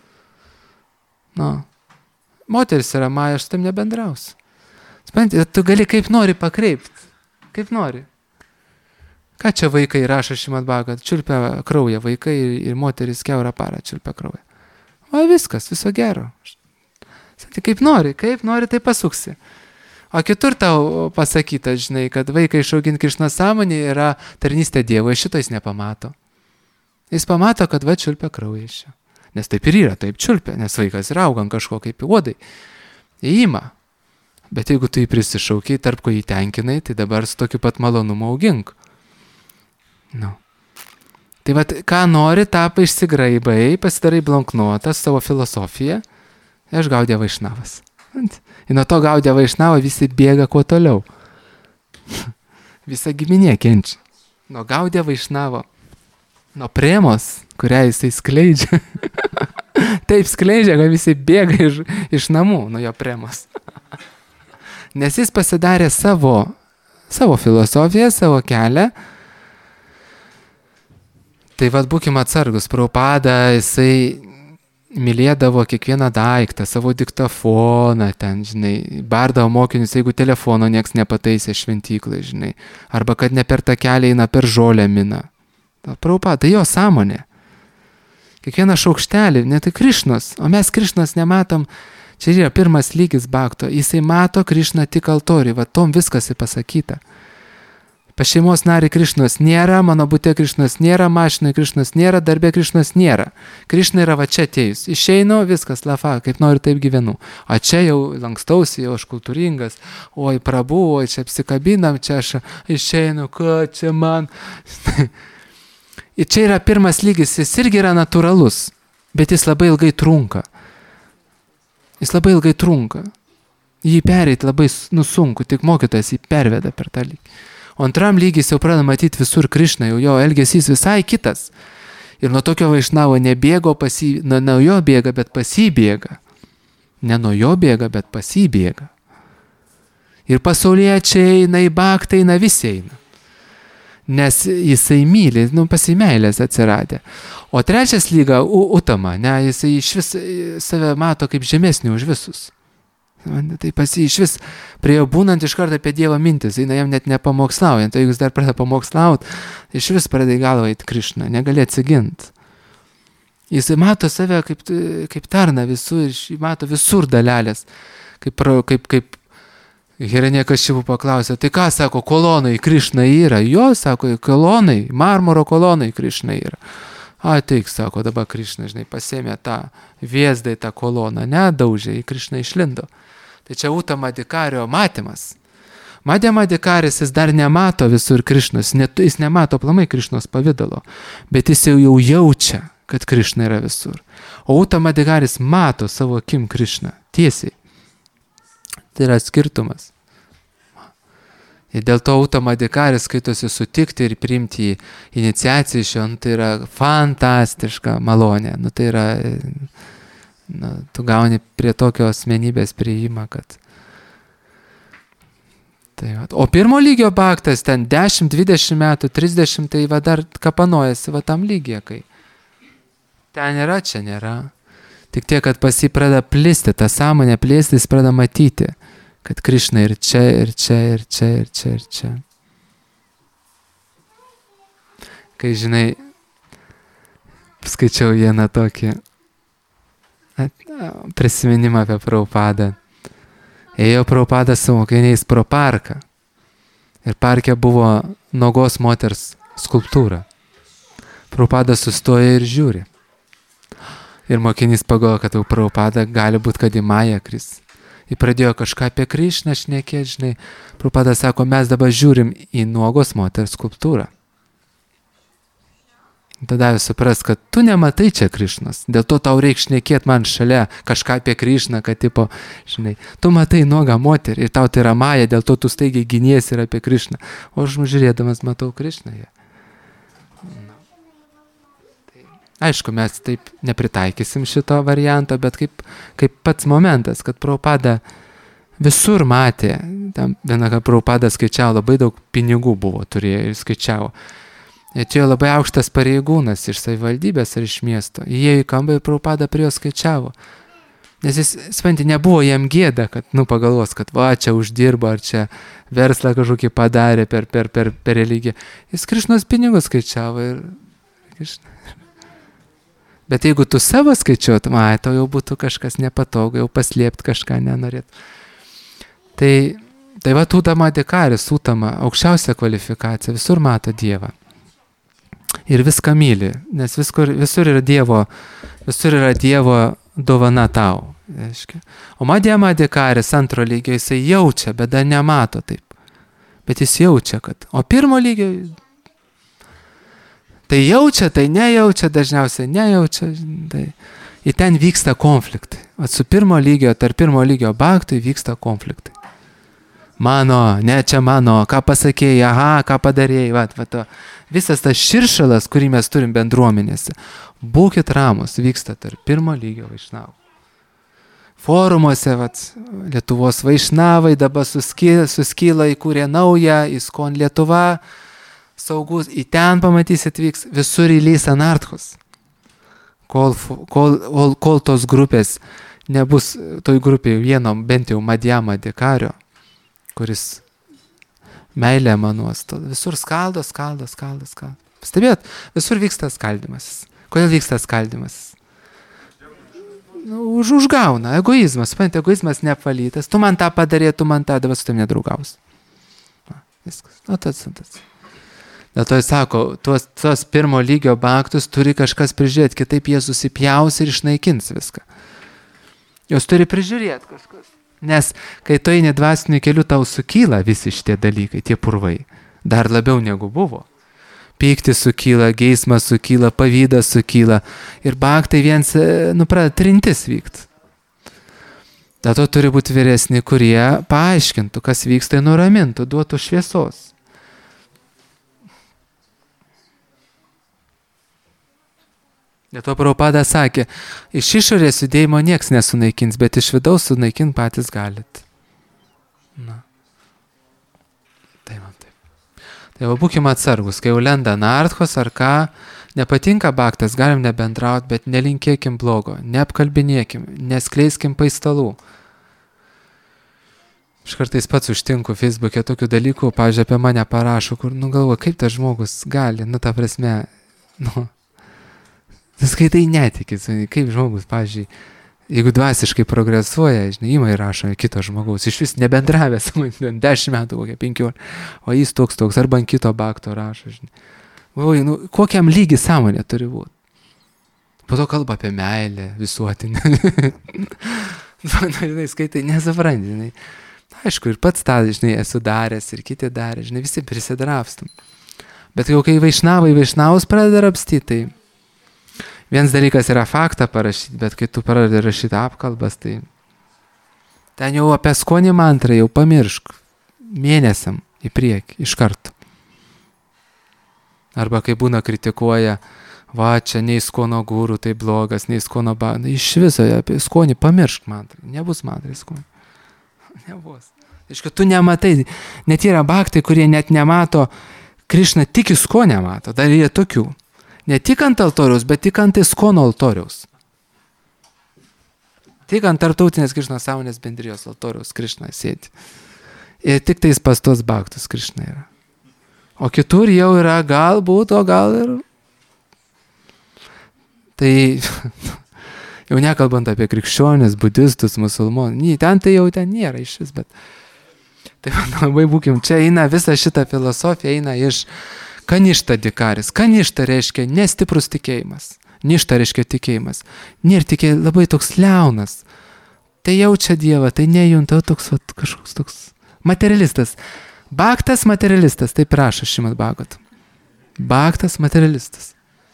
Moteris yra Maja, aš tam nebendrausiu. Supranti, tu gali kaip nori pakreipti, kaip nori. Ką čia vaikai rašo Šrimad Bhagavatam, čiulpia kraują, vaikai ir moteris kiaurą parą čiulpia kraują. O viskas, viso gero. Sakyti, kaip nori, tai pasuksi. O kitur tau pasakyta, žinai, kad vaikai išauginti Krišnos sąmonė yra tarnystė Dievui, šito jis nepamato. Jis pamato, kad va čiulpia kraują iš jo. Nes taip ir yra, taip čiulpia, nes vaikas yra augant kažko kaip uodai. Įima. Bet jeigu tu jį prisišaukiai, tarp ko jį tenkinai, tai dabar su tokiu pat malonumu augink. Tai va, ką nori, tą išsigraibai, pasidarai blanknotą savo filosofiją, aš Gaudija Vaišnavas. Ir nuo to Gaudija Vaišnava visi bėga kuo toliau. Visa giminė kenčia. Nuo Gaudija Vaišnavo. Nuo premos, kurią jisai skleidžia. Taip skleidžia, kad visi bėga iš namų nuo jo premos. Nes jis pasidarė savo filosofiją, savo kelią. Tai vad būkime atsargus. Prabhupada, jisai mylėdavo kiekvieną daiktą, savo diktafoną, ten, žinai, bardavo mokinius, jeigu telefono nieks nepataisė šventyklai, žinai, arba kad ne per tą kelią eina, per žolę mina. Prabhupada, tai jo sąmonė. Kiekvieną šaukštelį, ne tai Krišnos, o mes Krišnos nematom, čia yra pirmas lygis bhakto, jisai mato Krišną tik altoriui, va tom viskas pasakyta. Pas šeimos narį Krišnos nėra, mano bute Krišnos nėra, mašinai Krišnos nėra, darbė Krišnos nėra. Krišna yra va čia atėjus. Išeinu, viskas, lafa, kaip noriu, taip gyvenu. O čia jau lankstausi, jau aš kultūringas, oi prabu, oi čia apsikabinam, čia aš išeinu, ką čia man. Ir čia yra pirmas lygis, jis irgi yra natūralus, bet jis labai ilgai trunka. Jį pereiti labai sunku, tik mokytojas jį perveda per tą lygį. O antram lygis jau pradeda matyti visur Krišną, jau jo elgesys visai kitas. Ir nuo tokio vaišnavo nebėgo, nuo jo bėga, bet pasibėga. Ne nuo jo bėga, bet pasibėga. Ir pasauliečiai eina, į bhaktą eina, visi eina. Nes jisai myli, pasimeilės atsiradė. O trečias lyga, utama, ne, jisai iš vis save mato kaip žemesnį už visus. Tai iš vis prie jo būnant iš karto apie Dievą mintis, eina jam net nepamokslaujant, o jeigu jis dar pradeda pamokslauti, iš vis pradeda į galvą eiti Krišną, negali atsiginti. Jis mato save kaip tarna visur, mato visur dalelės, kaip Hiranyakashipu paklausė, tai ką sako, kolonai Krišna yra? Jo, sako, kolonai, marmuro kolonai Krišna yra. Ateik, sako, dabar Krišna, žinai, pasėmė tą vėzdą į tą koloną, nedaužė, į Krišną išlindo. Tai čia Utama Adhikario matymas. Madhyama Adhikaris jis dar nemato visur Krišnos, jis nemato aplamai Krišnos pavidalo, bet jis jau jaučia, kad Krišna yra visur. O Utama Adhikaris mato savo akim Krišną, tiesiai. Tai yra skirtumas. Ir dėl to Utama Adhikaris skaitosi sutikti ir priimti iniciaciją iš jo, tai yra fantastiška malonė. Tai yra, tu gauni prie tokio asmenybės priėjimą, kad... Tai, o pirmo lygio bhaktas ten 10, 20 metų, 30, tai va dar kapanojasi va tam lygiai, kai ten yra, čia nėra. Tik tiek, kad pas jį pradeda plisti, ta sąmonė plėsti, jis pradeda matyti, kad Krišna ir čia, ir čia, ir čia, ir čia, ir čia. Kai, žinai, skaičiau vieną tokį prisiminimą apie Prabhupadą. Ėjo Prabhupadas su mokiniais pro parką. Ir parke buvo nuogos moters skulptūra. Prabhupadas sustoja ir žiūri. Ir mokinys pagalvojo, kad Prabhupada gali būti, kad į Mają kris. Jis pradėjo kažką apie Krišną šnekėti, žinai. Prabhupada sako, mes dabar žiūrim į nuogos moters skulptūrą. Tada jūs supras, kad tu nematai čia Krišnos. Dėl to tau reikia šnekėti man šalia kažką apie Krišną, kad tipo, žinai, tu matai nuogą moterį ir tau tai yra Maja, dėl to tu staigiai giniesi ir apie Krišną. O aš žiūrėdamas matau Krišną. Aišku, mes taip nepritaikysim šito varianto, bet kaip pats momentas, kad Prabhupada visur matė, ten vieną, kad Prabhupada skaičiavo, labai daug pinigų buvo, turėjo ir skaičiavo. Atėjo labai aukštas pareigūnas iš savivaldybės ar iš miesto. Įėjo į kambą ir Prabhupada prie jo skaičiavo. Nes jis, supranti, nebuvo jam gėda, kad, pagalvos, kad va, čia uždirbo, ar čia verslą kažkokį padarė per religiją. Jis Krišnos pinigus skaičiavo ir Krišna. Bet jeigu tu savo skaičiuotum, to jau būtų kažkas nepatogu, jau paslėpti kažką nenorėt. Tai va, Utama Adhikaris, Utama, aukščiausia kvalifikacija, visur mato Dievą. Ir viską myli, nes visur yra Dievo dovana tau. Reiškia. O Madhyama Adhikaris antro lygio jisai jaučia, bet dar nemato taip. Bet jis jaučia, kad... O pirmo lygio... Tai jaučia, tai nejaučia, dažniausiai nejaučia. Tai... Ir ten vyksta konfliktai. Su pirmo lygio, tarp pirmo lygio bhaktų vyksta konfliktai. Mano, ne čia mano, ką pasakėjai, aha, ką padarėjai, va. Visas tas širšalas, kurį mes turim bendruomenėse. Būkit ramus, vyksta tarp pirmo lygio vaišnavų. Forumuose, Lietuvos vaišnavai dabar suskyla, įkūrė naują, ISKCON Lietuva, saugus, į ten pamatysit vyks, visur įlys anarchus. kol tos grupės nebus, toj grupėje vieno bent jau Madhyama Adhikario, kuris meilė manuos, visur skaldo. Stebėt, visur vyksta skaldimasis. Kodėl vyksta skaldimasis? Užgauna, egoizmas, egoizmas neapvalytas, tu man tą padarė, tu man tą, dabar su tam nedraugaus. Viskas, tas. Dėl to jis sako, tuos pirmo lygio bhaktus turi kažkas prižiūrėti, kitaip jie susipjaus ir išnaikins viską. Jos turi prižiūrėti kažkas. Nes kai tu eini dvasiniu keliu, tau sukyla visi šitie dalykai, tie purvai, dar labiau negu buvo. Pyktis sukyla, geismas sukyla, pavydas sukyla ir bhaktai viens, pradeda trintis vykti. Dėl to turi būti vyresni, kurie paaiškintų, kas vyksta, nuramintų, duotų šviesos. Dėl to Prabhupada sakė, iš išorės judėjimo nieks nesunaikins, bet iš vidaus sunaikinti patys galit. Na. Tai va, būkime atsargus, kai jau lenda nartkos ar ką, nepatinka bhaktas, galim nebendrauti, bet nelinkėkim blogo, neapkalbinėkim, neskleiskim paistalų. Aš kartais pats užtinku Facebook'e tokių dalykų, pavyzdžiui, apie mane parašo, kur, galvoju, kaip tas žmogus gali, ta prasme, skaitai netikit, kaip žmogus, pavyzdžiui, jeigu dvasiškai progresuoja, ima ir rašo kito žmogaus, iš vis nebendravęs 10 metų, kokie 15, o jis toks, arba ant kito bhakto rašo, kokiam lygi sąmonė turi būti. Po to kalba apie meilę visuotinę. Skaitai, nesupranti, Aišku, ir pats tą, esu daręs, ir kiti darė, visi prisidrapstam. Bet jau kai vaišnavus pradeda rapstyti, tai vienas dalykas yra faktą parašyti, bet kai tu pradedi rašyti apkalbas, tai ten jau apie skonį mantrą jau pamiršk mėnesiam į priekį, iš karto. Arba kai būna kritikuoja, va, čia nei skono gūrų, tai blogas, nei skono bandai, iš viso apie skonį pamiršk mantrą, nebus mantrai skonį. Nebus. Iškai tu nematai, net yra bhaktai, kurie net nemato, Krišna tik į skonę mato, dar yra tokių. Ne tik ant altoriaus, bet tik ant Iskono altoriaus. Tik ant tarptautinės Krišnos sąmonės bendrijos altoriaus Krišna sėdi. Ir tik tais pas tos bhaktus Krišna yra. O kitur jau yra galbūt, o gal ir... Tai jau nekalbant apie krikščionis, budistus, musulmonus, ten tai jau ten nėra iš vis, bet... Tai labai būkim, čia eina visa šita filosofija, eina iš Kaništa Adhikaris. Kaništa reiškia nestiprus tikėjimas. Ništa reiškia tikėjimas. Nėra tikėjimas, labai toks liaunas. Tai jaučia Dievą, tai nejunta, toks kažkoks toks materialistas. Bhaktas materialistas, taip rašo Šrimad Bhagavatam. Bhaktas materialistas.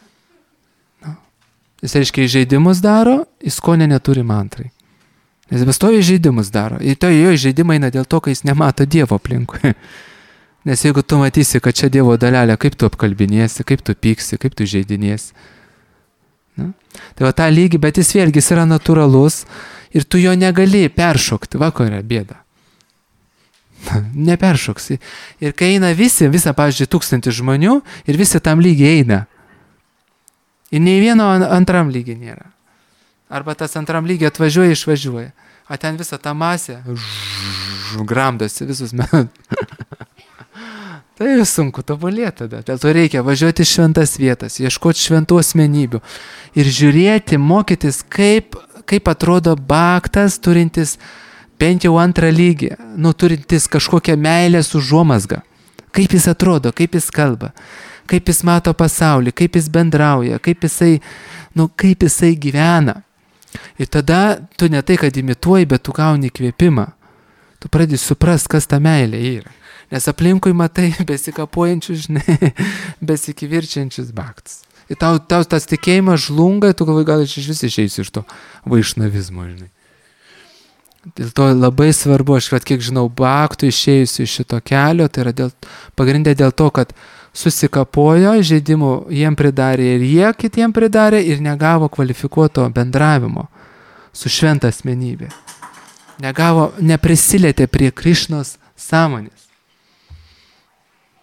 Jis reiškia žaidimus daro, Iskonė neturi mantrai. Nes bestovi žaidimus daro. Ir to jo žaidimai eina dėl to, kai jis nemato Dievo aplinkui. Nes jeigu tu matysi, kad čia Dievo dalelė, kaip tu apkalbinėsi, kaip tu pyksi, kaip tu žaidinėsi. Tai va tą lygį, bet jis vėlgi yra natūralus ir tu jo negali peršokti. Va, ko yra bėda. Neperšoksi. Ir kai eina visa, pavyzdžiui, 1000 žmonių ir visi tam lygiai eina. Ir nei vieno antram lygiai nėra. Arba tas antram lygiai atvažiuoja, išvažiuoja. O ten visa ta masė gramdosi visus metus. Tai sunku tobulėti tada. Dėl to reikia važiuoti šventas vietas, ieškoti šventų asmenybių ir žiūrėti, mokytis, kaip atrodo bhaktas turintis bent jau antrą lygį, turintis kažkokią meilės užuomazgą. Kaip jis atrodo, kaip jis kalba, kaip jis mato pasaulį, kaip jis bendrauja, kaip jisai gyvena. Ir tada tu ne tai, kad imituoji, bet tu gauni kvėpimą. Tu pradedi suprast, kas ta meilė yra. Nes aplinkui matai besikapuojančius, besikivirčiančius bhaktus. Ir tau tas tikėjimas žlunga, tu galvoji, gal iš vis išeisi iš to vaišnavizmo, Dėl to labai svarbu, aš kiek žinau, bhaktų išėjusių iš šito kelio, tai yra pagrindė dėl to, kad susikapojo, žaidimų jiem pridarė ir jie kitiem pridarė ir negavo kvalifikuoto bendravimo su šventa asmenybė. Neprisilietė prie Krišnos sąmonės.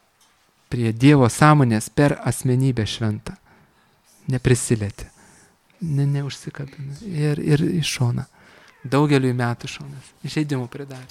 Prie Dievo sąmonės per asmenybę šventą. Neprisilietė. neužsikabina. Ir į šoną. Daugeliui metų šonas. Žaidimų pridarė.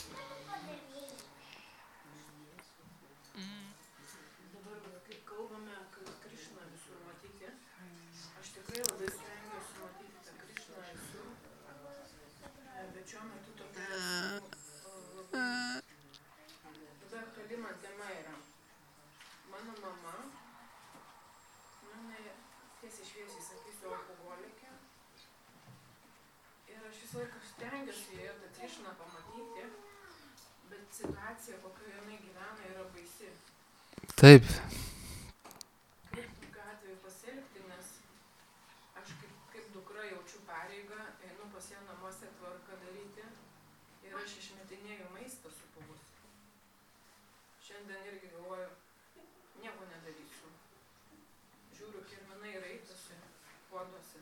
Taip. Tokiu atveju pasielgti, nes aš kaip dukra jaučiu pareigą, einu pas ją namuose tvarką daryti ir aš išmetinėju maistą supuvus. Šiandien irgi galvoju, nieko nedarysiu. Žiūriu, kirminai raitosi, puoduose.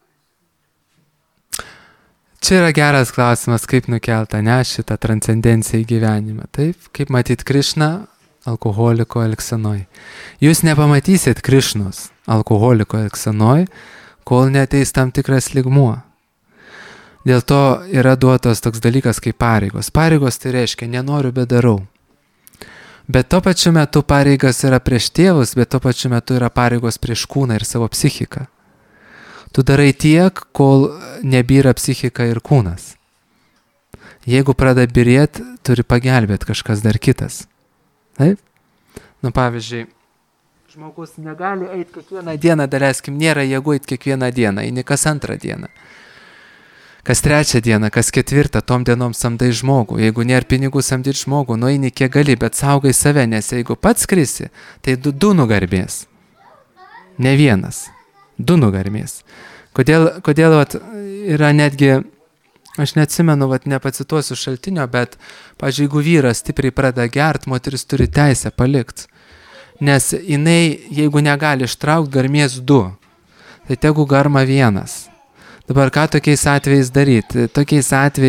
Čia yra geras klausimas, kaip nukelta šitą transcendenciją į gyvenimą. Taip, kaip matyti Krišną alkoholiko elgsenoj. Jūs nepamatysit Krišnos alkoholiko elgsenoj, kol neateis tam tikras lygmuo. Dėl to yra duotas toks dalykas kaip pareigos. Pareigos tai reiškia nenoriu, bet darau. Bet tuo pačiu metu pareigas yra prieš tėvus, bet tuo pačiu metu yra pareigos prieš kūną ir savo psichiką. Tu darai tiek, kol nebyra psichika ir kūnas. Jeigu pradeda birėti, turi pagelbėti kažkas dar kitas. Taip? Nu, pavyzdžiui, žmogus negali eiti kiekvieną dieną, daleiskim, nėra jėgų eiti kiekvieną dieną, eini kas antrą dieną. Kas trečią dieną, kas ketvirtą, tom dienom samdai žmogų. Jeigu nėra pinigų samdyti žmogų, nueini kiek gali, bet saugai save, nes jeigu pats skrisi, tai du nugarbės. Ne vienas. 2 nugarbės. Kodėl vat, yra netgi... Aš neatsimenu, nepacituosiu šaltinio, bet, pavyzdžiui, jeigu vyras stipriai pradeda gert, moteris turi teisę palikti. Nes jinai, jeigu negali ištraukti, garmės 2. Tai tegu garma 1. Dabar ką tokiais atvejais daryti? Tokiais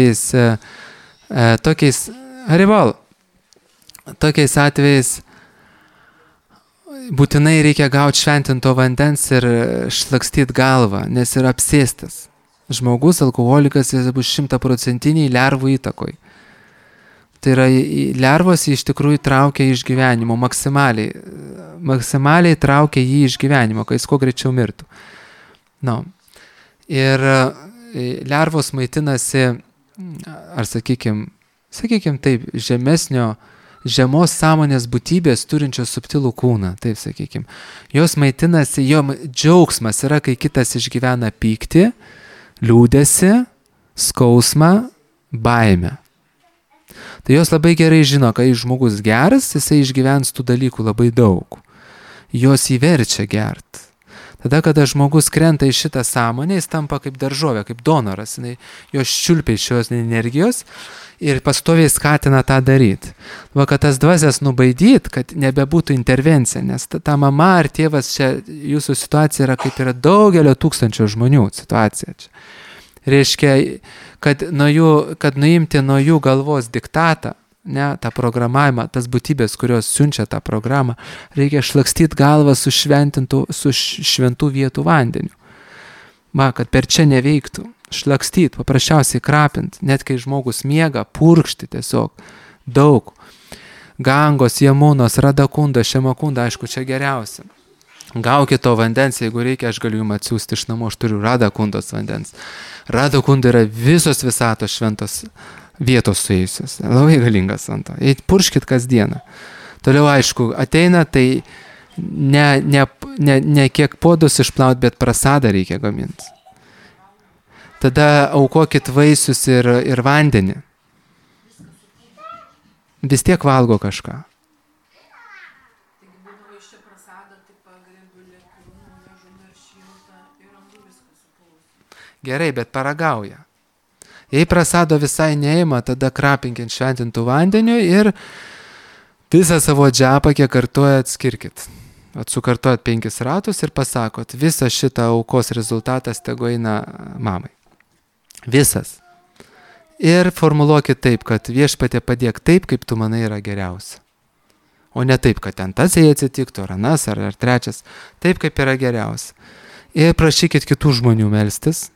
atvejais būtinai reikia gauti šventinto vandens ir šlakstyti galvą, nes yra apsėstas. Žmogus, alkoholikas, jis bus 100% lervų įtakoj. Tai yra, lervos jį iš tikrųjų traukia iš gyvenimo, maksimaliai traukia jį iš gyvenimo, kai jis kuo greičiau mirtų. No. Ir lervos maitinasi, ar sakykim taip, žemos sąmonės būtybės turinčios subtilų kūną, taip sakykim. Jos maitinasi, jo džiaugsmas yra, kai kitas išgyvena pyktį, liūdesį, skausmą, baimę. Tai jos labai gerai žino, kai žmogus geras, jisai išgyvens tų dalykų labai daug. Jos įverčia gert. Tada, kada žmogus krenta į šitą sąmonę, jis tampa kaip daržovė, kaip donoras. Jos čiulpia iš šios energijos ir pastoviai skatina tą daryti. Va, kad tas dvasias nubaidyt, kad nebebūtų intervencija, nes ta mama ar tėvas čia, jūsų situacija yra kaip yra daugelio tūkstančių žmonių situacija čia. Reiškia, kad nuimti nuo jų galvos diktatą, tą programavimą, tas būtybės, kurios siunčia tą programą, reikia šlakstyti galvą su šventų vietų vandeniu. Va, kad per čia neveiktų. Šlakstyti, paprasčiausiai krapint, net kai žmogus miega, purkšti tiesiog daug. Gangos, Jamunos, Radakunda, Šemakunda, aišku, čia geriausia. Gaukit to vandens, jeigu reikia, aš galiu jums atsiųsti iš namų, aš turiu Radakundos vandens. Radakunda yra visos visatos šventos vietos suėjusios. Labai galingas ant to. Eit purškit kasdieną. Toliau, aišku, ateina, tai ne kiek podus išplaut, bet prasadą reikia gaminti. Tada aukokit vaisius ir vandenį. Vis tiek valgo kažką. Gerai, bet paragauja. Jei prasado visai neima, tada krapinkint šventintų vandeniu ir visą savo džapą, kiek kartuojat, skirkit. Sukartuojat 5 ratus ir pasakot, visą šitą aukos rezultatas tegu eina mamai. Visas. Ir formuluokit taip, kad viešpatie padėk taip, kaip tu manai yra geriausia. O ne taip, kad ten tas jai atsitiktų, ar anas, ar trečias. Taip, kaip yra geriausia. ir prašykit kitų žmonių melstis.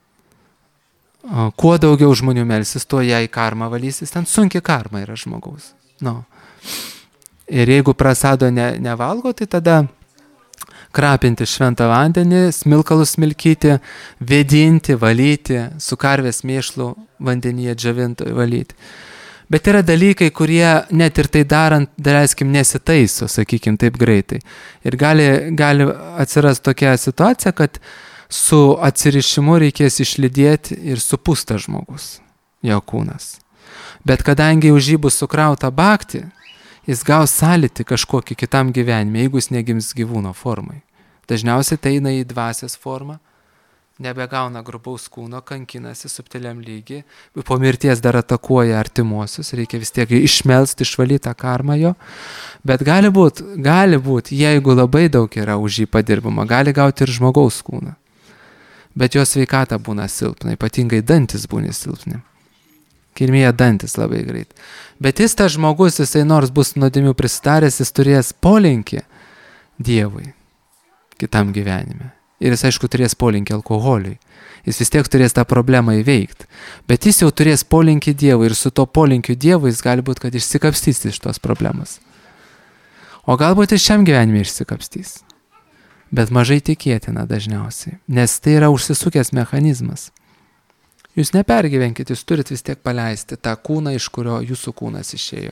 Kuo daugiau žmonių melsis, tuo jai karma valysis. Ten sunki karma yra žmogaus. No. Ir jeigu prasado nevalgo, tai tada krapinti šventą vandenį, smilkalus smilkyti, vėdinti, valyti, su karvės mėšlu vandenyje džavinto valyti. Bet yra dalykai, kurie net ir tai darant, daleiskim, nesitaiso, sakykim, taip greitai. Ir gali atsirasti tokia situacija, kad su atsirišimu reikės išlydėti ir supūsta žmogus, jo kūnas. Bet kadangi už jį bus sukrauta bhakti, jis gaus sąlytį kažkokį kitam gyvenime, jeigu jis negims gyvūno formai. Dažniausiai tai eina į dvasios formą, nebegauna grubaus kūno, kankinasi subtiliam lygiai, po mirties dar atakuoja artimuosius, reikia vis tiek išmelsti, išvalyti tą karmą jo. Bet gali būt, jeigu labai daug yra už jį padirbama, gali gauti ir žmogaus kūną. Bet jo sveikata būna silpna, ypatingai dantis būna silpni. Kirmėje dantis labai greit. Bet jis, tas žmogus, jisai nors bus nuodėmių prisidaręs, jis turės polinkį Dievui kitam gyvenime. Ir jis, aišku, turės polinkį alkoholiui. Jis vis tiek turės tą problemą įveikti. Bet jis jau turės polinkį Dievui ir su to polinkiu Dievui jis gali būti, kad išsikapstys iš tos problemos. O galbūt ir šiam gyvenime išsikapstys. Bet mažai tikėtina dažniausiai, nes tai yra užsisukęs mechanizmas. Jūs nepergyvenkit, jūs turit vis tiek paleisti tą kūną, iš kurio jūsų kūnas išėjo.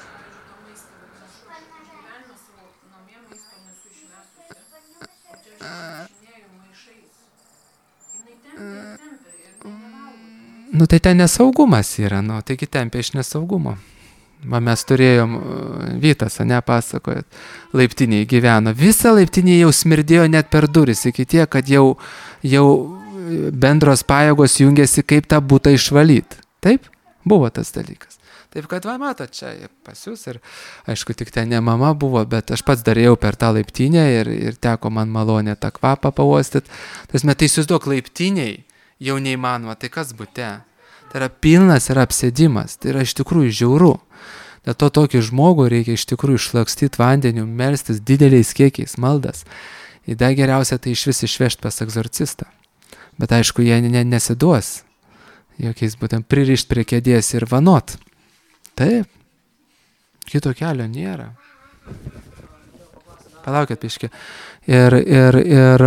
Nu tai ten nesaugumas yra, taigi tempia iš nesaugumo. Mes turėjom, Vytas, pasakojat, laiptinėje gyveno. Visa laiptinė jau smirdėjo net per duris, iki tiek, kad jau bendros pajėgos jungiasi, kaip tą butą išvalyti. Taip, buvo tas dalykas. Taip, kad matot, čia pas jūs ir, aišku, tik ten ne mama buvo, bet aš pats darėjau per tą laiptinę ir teko man malonė tą kvapą pauostyti. Tai įsivaizduok, laiptiniai jau neįmanoma, tai kas bute? Tai yra pilnas ir apsėdimas, tai yra iš tikrųjų žiauru. Dėl to tokį žmogų reikia iš tikrųjų išlakstyti vandeniu, melstis dideliais kiekiais, maldas. Ir dar geriausia tai iš vis išvežti pas egzorcistą. Bet aišku, jie nesiduos. Jokiais būtent pririšti prie kėdės ir vanot. Taip. Kito kelio nėra. Palaukit, piškė. Ir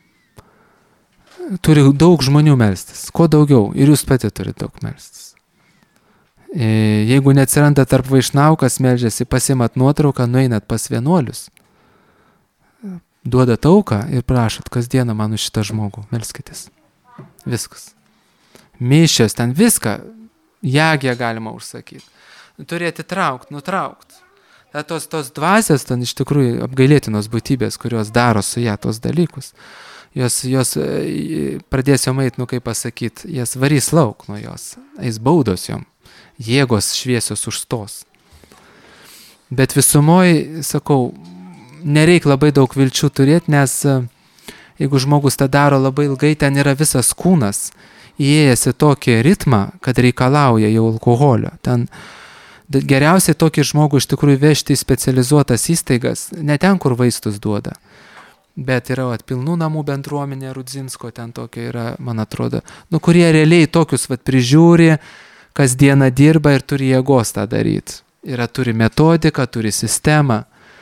turi daug žmonių melstis. Kuo daugiau. Ir jūs pati turite daug melstis. Jeigu neatsiranda tarp vaišnaukas, meldžiasi, pasimat nuotrauką, nueinat pas vienuolius, duodat auką ir prašot kasdieną man už šitą žmogų, melskitės. Viskas. Mišios, ten viską, jagę galima užsakyti. Turėti nutraukt. Tos dvasios, ten iš tikrųjų apgailėtinos būtybės, kurios daro su ją tos dalykus. Jos pradės jom eit, kaip pasakyti, jas varys lauk nuo jos, eis baudos jom. Jėgos šviesios užstos. Bet visumoj, sakau, nereik labai daug vilčių turėti, nes jeigu žmogus tą daro labai ilgai, ten yra visas kūnas įėjęs į tokį ritmą, kad reikalauja jau alkoholio. Ten geriausiai tokį žmogų iš tikrųjų vežti į specializuotas įstaigas, ne ten, kur vaistus duoda. Bet yra pilnų namų bendruomenė Rudzinsko, ten tokia yra, man atrodo, kurie realiai tokius prižiūri, kasdieną dirba ir turi jėgos tą daryti. Turi metodiką, turi sistemą.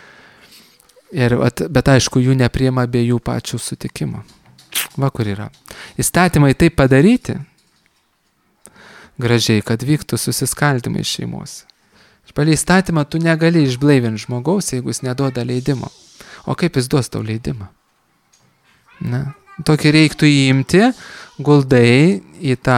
Bet aišku, jų nepriima be jų pačių sutikimo. Va kur yra. Įstatymai taip padaryti, gražiai, kad vyktų susiskaldymai šeimos. Palei įstatymą tu negali išblaivinti žmogaus, jeigu jis neduoda leidimo. O kaip jis duos tau leidimą? Tokį reiktų įimti, guldai į tą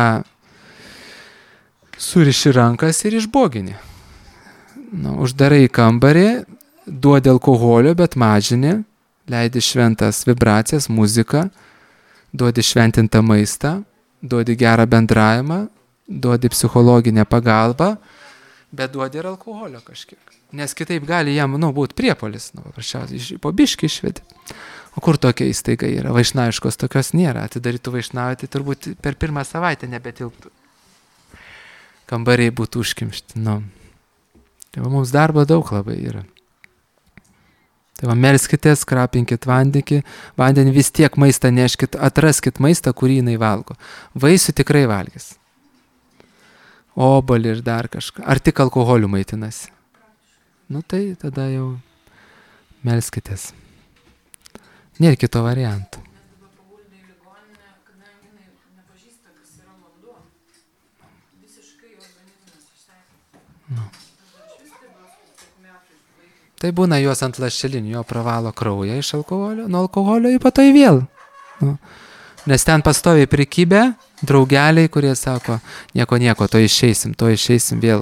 suriši rankas ir išbogini. Uždarai į kambarį, duodi alkoholio, bet mažini, leidi šventas vibracijas, muziką, duodi šventintą maistą, duodi gerą bendravimą, duodi psichologinę pagalbą, bet duodi ir alkoholio kažkiek. Nes kitaip gali jam, būti priepuolis, paprasčiausiai po biškį išvedi. O kur tokia įstaiga yra? Vaišnaiškos tokios nėra. Atidarytų vaišnavę, tai turbūt per pirmą savaitę nebetilptų. Kambariai būtų užkimšti. Tai mums darbo daug labai yra. Tai va, melskitės, krapinkit vandenį, vis tiek maistą neškit, atraskit maistą, kurį jinai valgo. Vaisių tikrai valgys. Obuolį ir dar kažką. Ar tik alkoholiu maitinasi? Nu tai tada jau melskitės. Nėra kito variantų. Nes dabar paguldė į ligoninę, kadangi jinai nepažįsta, kas yra vanduo. Visiškai organizmas išsekė. Dabar iš vis stebiuosi, kiek metų išlaikė. Tai būna juos ant lašelinių, jo pravalo kraują iš alkoholio, nuo alkoholio į pato į vėl. Nu. Nes ten pastoviai prikibę draugeliai, kurie sako, nieko, to išeisim vėl.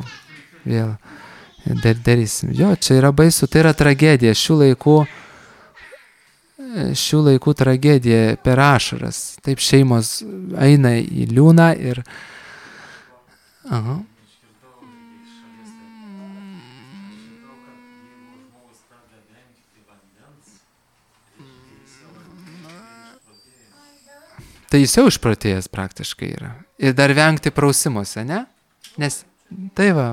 Darysim. Jo, čia yra baisu, tai yra tragedija, šių laikų tragedija per ašaras. Taip šeimos eina į liūną ir... Aha. Tai jis jau išprotėjęs praktiškai yra. Ir dar vengti prausimuose, ne? Nes tai va.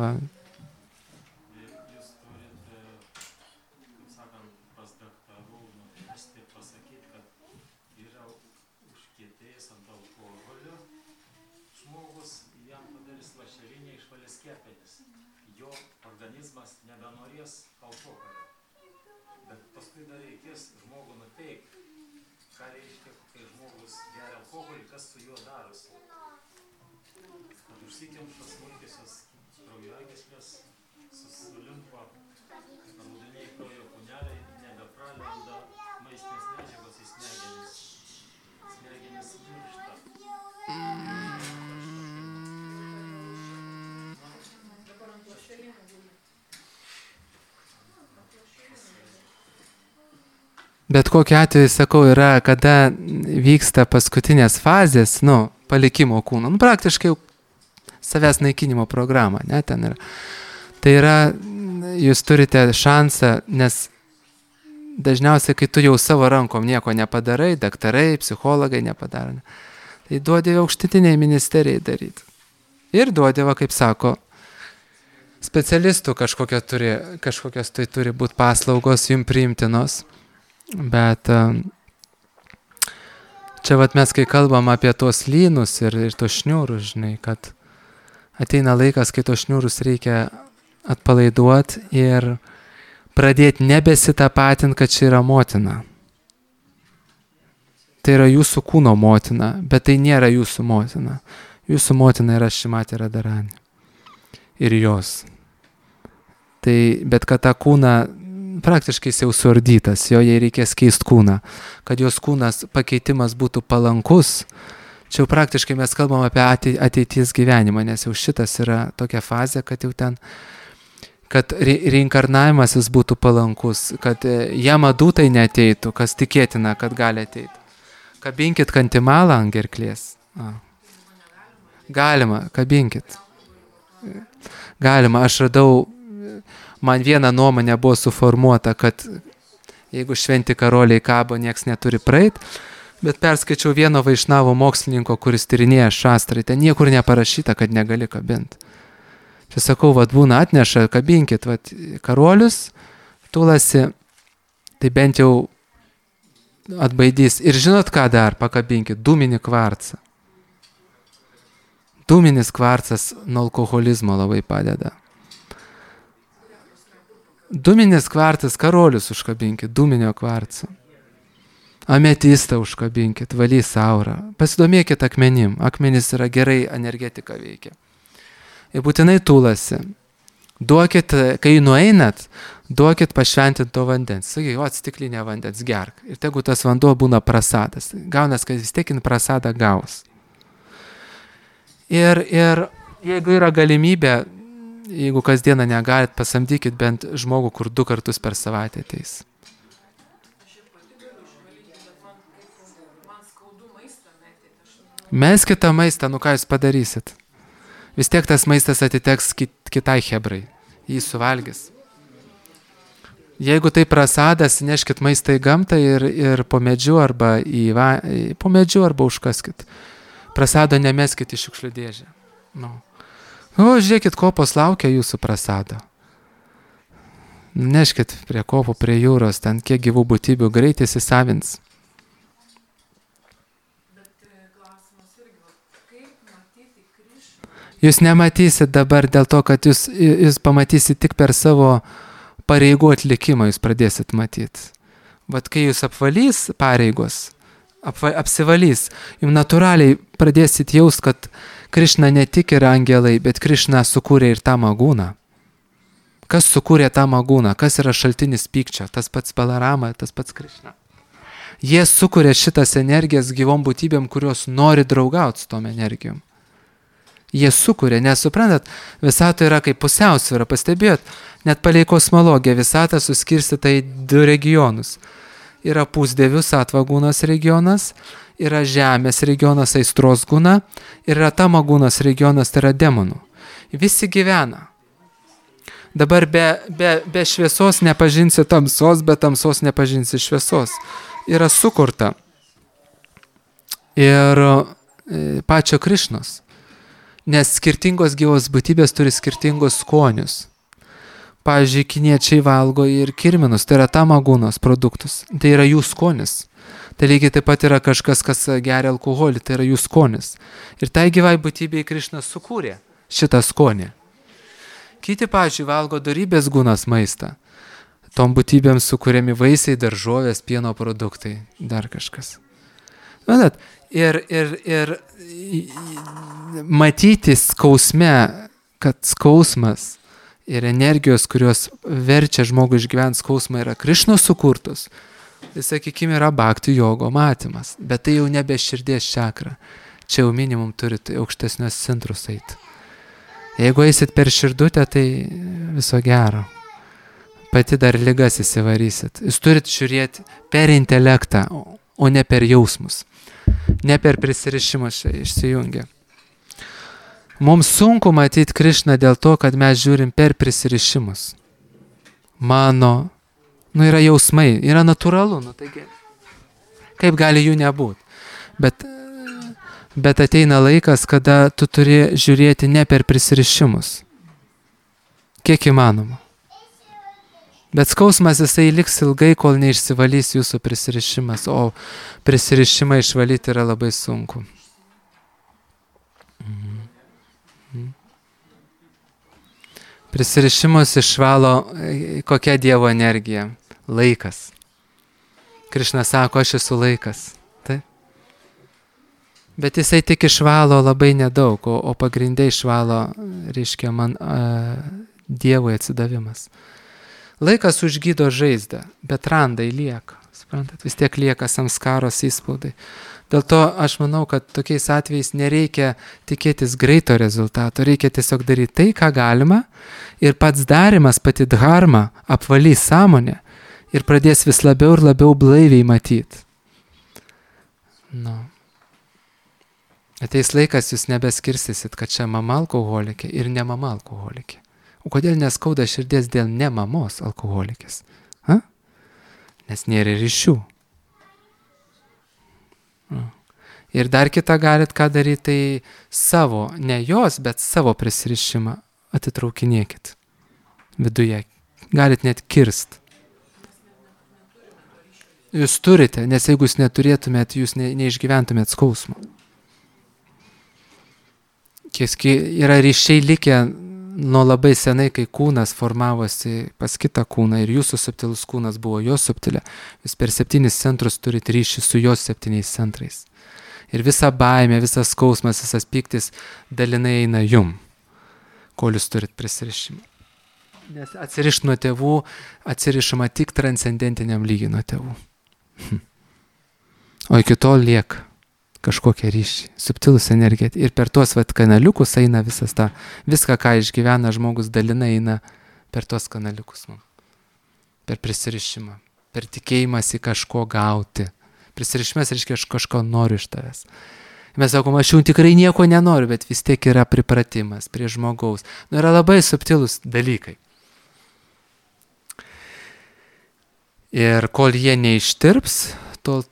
Jūs turite, kaip sakant, pas daktarų nutvesti, pasakyti, kad yra užkietėjęs ant alkoholio. Žmogus jam padarys lašelinę, išvalys kepenis. Jo organizmas nebenorės alkoholio. Bet paskui dar reikės žmogų nuteikti. Ką reiškia, kai žmogus geria alkoholį, kas su juo darosi. Kad užsikemša smulkiosios kraujagyslės, sulimpa raudoniai kraujo kūneliai, nebepralenda maistinės medžiagos į smegenis. Smegenis miršta. Dabar ant lašelinio guli. Bet kokiu atveju, sakau, yra, kada vyksta paskutinės fazės, palikimo kūno, praktiškai jau savęs naikinimo programa, ne, ten yra. Tai yra, jūs turite šansą, nes dažniausiai, kai tu jau savo rankom nieko nepadarai, daktarai, psichologai nepadaro, tai duodė aukštutiniai ministerijai daryti. Ir duodė, kaip sako, specialistų kažkokios tai turi būti paslaugos jums priimtinos. Bet čia mes, kai kalbam apie tos lynus ir tos šniūrus, žinai, kad ateina laikas, kai tos šniūrus reikia atpalaiduoti ir pradėti nebesitapatinti, kad čia yra motina. Tai yra jūsų kūno motina, bet tai nėra jūsų motina. Jūsų motina yra Šimatė Radharani. Ir jos. Tai, bet kad tą kūną praktiškai jau suardytas, jo jai reikės keisti kūną, kad jos kūnas pakeitimas būtų palankus. Čia jau praktiškai mes kalbam apie ateities gyvenimą, nes jau šitas yra tokia fazė, kad jau ten, kad reinkarnavimas jis būtų palankus, kad jamadūtai neateitų, kas tikėtina, kad gali ateiti. Kabinkit kantimalą ant gerklės. Galima, kabinkit. Galima, aš radau, man viena nuomonė buvo suformuota, kad jeigu šventi karoliai kabo, nieks neturi praeit, bet perskaičiau vieno vaišnavo mokslininko, kuris tyrinėja šastrą, ten niekur neparašyta, kad negali kabinti. Čia sakau, būna atneša, kabinkit, karolius, tulasi, tai bent jau atbaidys. Ir žinot ką dar, pakabinkit, dūminį kvarcą. Dūminis kvarcas nuo alkoholizmo labai padeda. Dūminis kvarcas, karolius užkabinkit, dūminio kvarco. Ametistą užkabinkit, valys aurą. Pasidomėkit akmenim. Akmenis yra gerai energetika veikia. Ir būtinai tulasi. Duokit, kai nueinat, duokit pašventinto vandens. Sakai, stiklinė vandens gerk. Ir tegu tas vanduo būna prasadas. Gaunas, kad vis tiek prasadą gaus. Ir jeigu yra galimybė, jeigu kasdieną negalit, pasamdykit bent žmogų, kur 2 kartus per savaitę ateis. Aš ir pati galiu išvalyti, bet man skaudu maistą metyti. Meskit tą maistą, ką jūs padarysit? Vis tiek tas maistas atiteks kitai hebrai. Jį suvalgys. Jeigu tai prasadas, neškit maistą į gamtą ir po medžiu arba po medžiu arba užkaskit. Prasado nemeskit į šiukšlių dėžę. Žiūrėkit, kopos laukia jūsų prasado. Neškit prie kopų, prie jūros, ten kiek gyvų būtybių greitai įsisavins. Klausimas irgi, kaip matyti Krišną? Jūs nematysit dabar dėl to, kad jūs pamatysit tik per savo pareigų atlikimą, jūs pradėsit matyti. Vat kai jūs apvalys pareigos, apsivalys, jums natūraliai pradėsit jaust, kad Krišna ne tik yra angelai, bet Krišna sukūrė ir tą magūną. Kas sukūrė tą magūną? Kas yra šaltinis pykčio? Tas pats Balarama, tas pats Krišna. Jie sukūrė šitas energijas gyvom būtybėm, kurios nori draugauti su tom energijom. Jie sukūrė, nesuprantat, visata yra kaip pusiausvyra, pastebėjot, net palei kosmologiją visata suskirstyta į 2 regionus. Yra pusdievių satvagūnos regionas, yra žemės regionas aistros gūna ir yra tamagūnos regionas, tai yra demonų. Visi gyvena. Dabar be šviesos nepažinsi tamsos, be tamsos nepažinsi šviesos. Yra sukurta ir pačio Krišnos. Nes skirtingos gyvos būtybės turi skirtingus skonius. Pavyzdžiui, kiniečiai valgo ir kirminus, tai yra tamagūnos produktus. Tai yra jų skonis. Tai lygiai taip pat yra kažkas, kas geria alkoholį, tai yra jų skonis. Ir tai gyvai būtybei Krišnas sukūrė šitą skonį. Kiti, pavyzdžiui, valgo dorybės gūnos maistą. Tom būtybėms sukūrėmi vaisiai, daržovės, pieno produktai, dar kažkas. Matot, ir matyti skausme, kad skausmas ir energijos, kurios verčia žmogų išgyventi skausmą, yra Krišnos sukurtos, tai sakykime, yra bhakti jogo matymas. Bet tai jau nebe širdies čakra. Čia jau minimum turite aukštesnius centrus eiti. Jeigu eisit per širdutę, tai viso gero. Pati dar ligas įsivarysit. Jūs turit žiūrėti per intelektą, o ne per jausmus. Ne per prisirišimus čia išsijungia. Mums sunku matyti Krišną dėl to, kad mes žiūrim per prisirišimus. Yra jausmai, yra natūralu, taigi, kaip gali jų nebūti. Bet ateina laikas, kada tu turi žiūrėti ne per prisirišimus. Kiek įmanoma. Bet skausmas jisai liks ilgai, kol neišsivalys jūsų prisirišimas, o prisirišimą išvalyti yra labai sunku. Prisirišimus išvalo kokia Dievo energija? Laikas. Krišna sako, aš esu laikas. Taip. Bet jisai tik išvalo labai nedaug, o pagrindai išvalo, reiškia, Dievui atsidavimas. Laikas užgydo žaizdą, bet randai lieka. Suprantat, vis tiek lieka samskaros įspaudai. Dėl to aš manau, kad tokiais atvejais nereikia tikėtis greito rezultato, reikia tiesiog daryti tai, ką galima, ir pats darimas, pati dharma apvalys sąmonę ir pradės vis labiau ir labiau blaiviai matyti. Ateis laikas, jūs nebeskirstysit, kad čia mama alkoholikė ir ne mama alkoholikė. O kodėl neskauda širdies dėl ne mamos alkoholikės? Nes nėra ryšių. Ir dar kitą galit ką daryti, tai savo, ne jos, bet savo prisirišimą atitraukinėkit viduje. Galit net kirst. Jūs turite, nes jeigu jūs neturėtumėt, jūs neišgyventumėt skausmo. Yra ryšiai likę nuo labai senai, kai kūnas formavosi pas kitą kūną ir jūsų subtilus kūnas buvo jos subtilė. Jūs per 7 centrus turite ryšį su jos 7 centrais. Ir visa baimė, visas skausmas, visas pyktis dalinai eina jum, kol jūs turit prisirišimą. Nes atsirišti nuo tėvų, atsirišama tik transcendentiniam lygiai nuo tėvų. O iki tol lieka kažkokie ryšiai, subtilus energija. Ir per tuos kanaliukus eina viską, ką išgyvena žmogus, dalinai eina per tuos kanaliukus. Per prisirišimą, per tikėjimas į kažko gauti. Prisirišimas reiškia, aš kažko noriu iš tavęs. Mes sakom, aš jau tikrai nieko nenoriu, bet vis tiek yra pripratimas prie žmogaus. Yra labai subtilus dalykai. Ir kol jie neištirps, tol...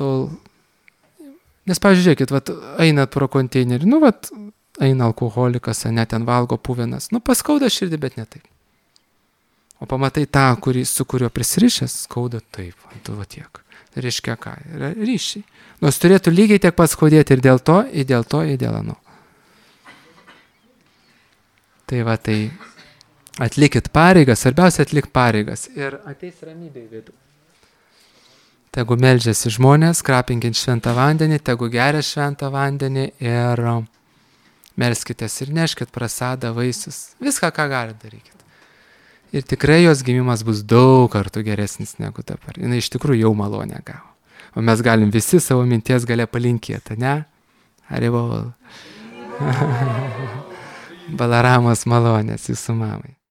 Nes, pažiūrėkit, einat pro konteinerį, eina alkoholikas, net ten valgo puvinas. Paskauda širdį, bet ne taip. O pamatai tą, su kuriuo prisirišęs, skauda taip, tu va tiek. Tai reiškia ką? Yra ryšiai. Nors turėtų lygiai tiek pats skaudėti ir dėl to, ir dėl to, ir dėl ano. Tai va, tai atlikit pareigas, svarbiausia atlik pareigas ir ateis ramybė į vidų. Tegu meldžiasi žmonės, krapinkint šventą vandenį, tegu geria šventą vandenį ir melskitės ir neškit prasadą, vaisius, viską, ką galite darykit. Ir tikrai jos gimimas bus daug kartų geresnis negu dabar. Jis iš tikrųjų jau malonę gavo. O mes galim visi savo minties galia palinkėti, ne? Arivol. Balaramos malonės jūsų mamai.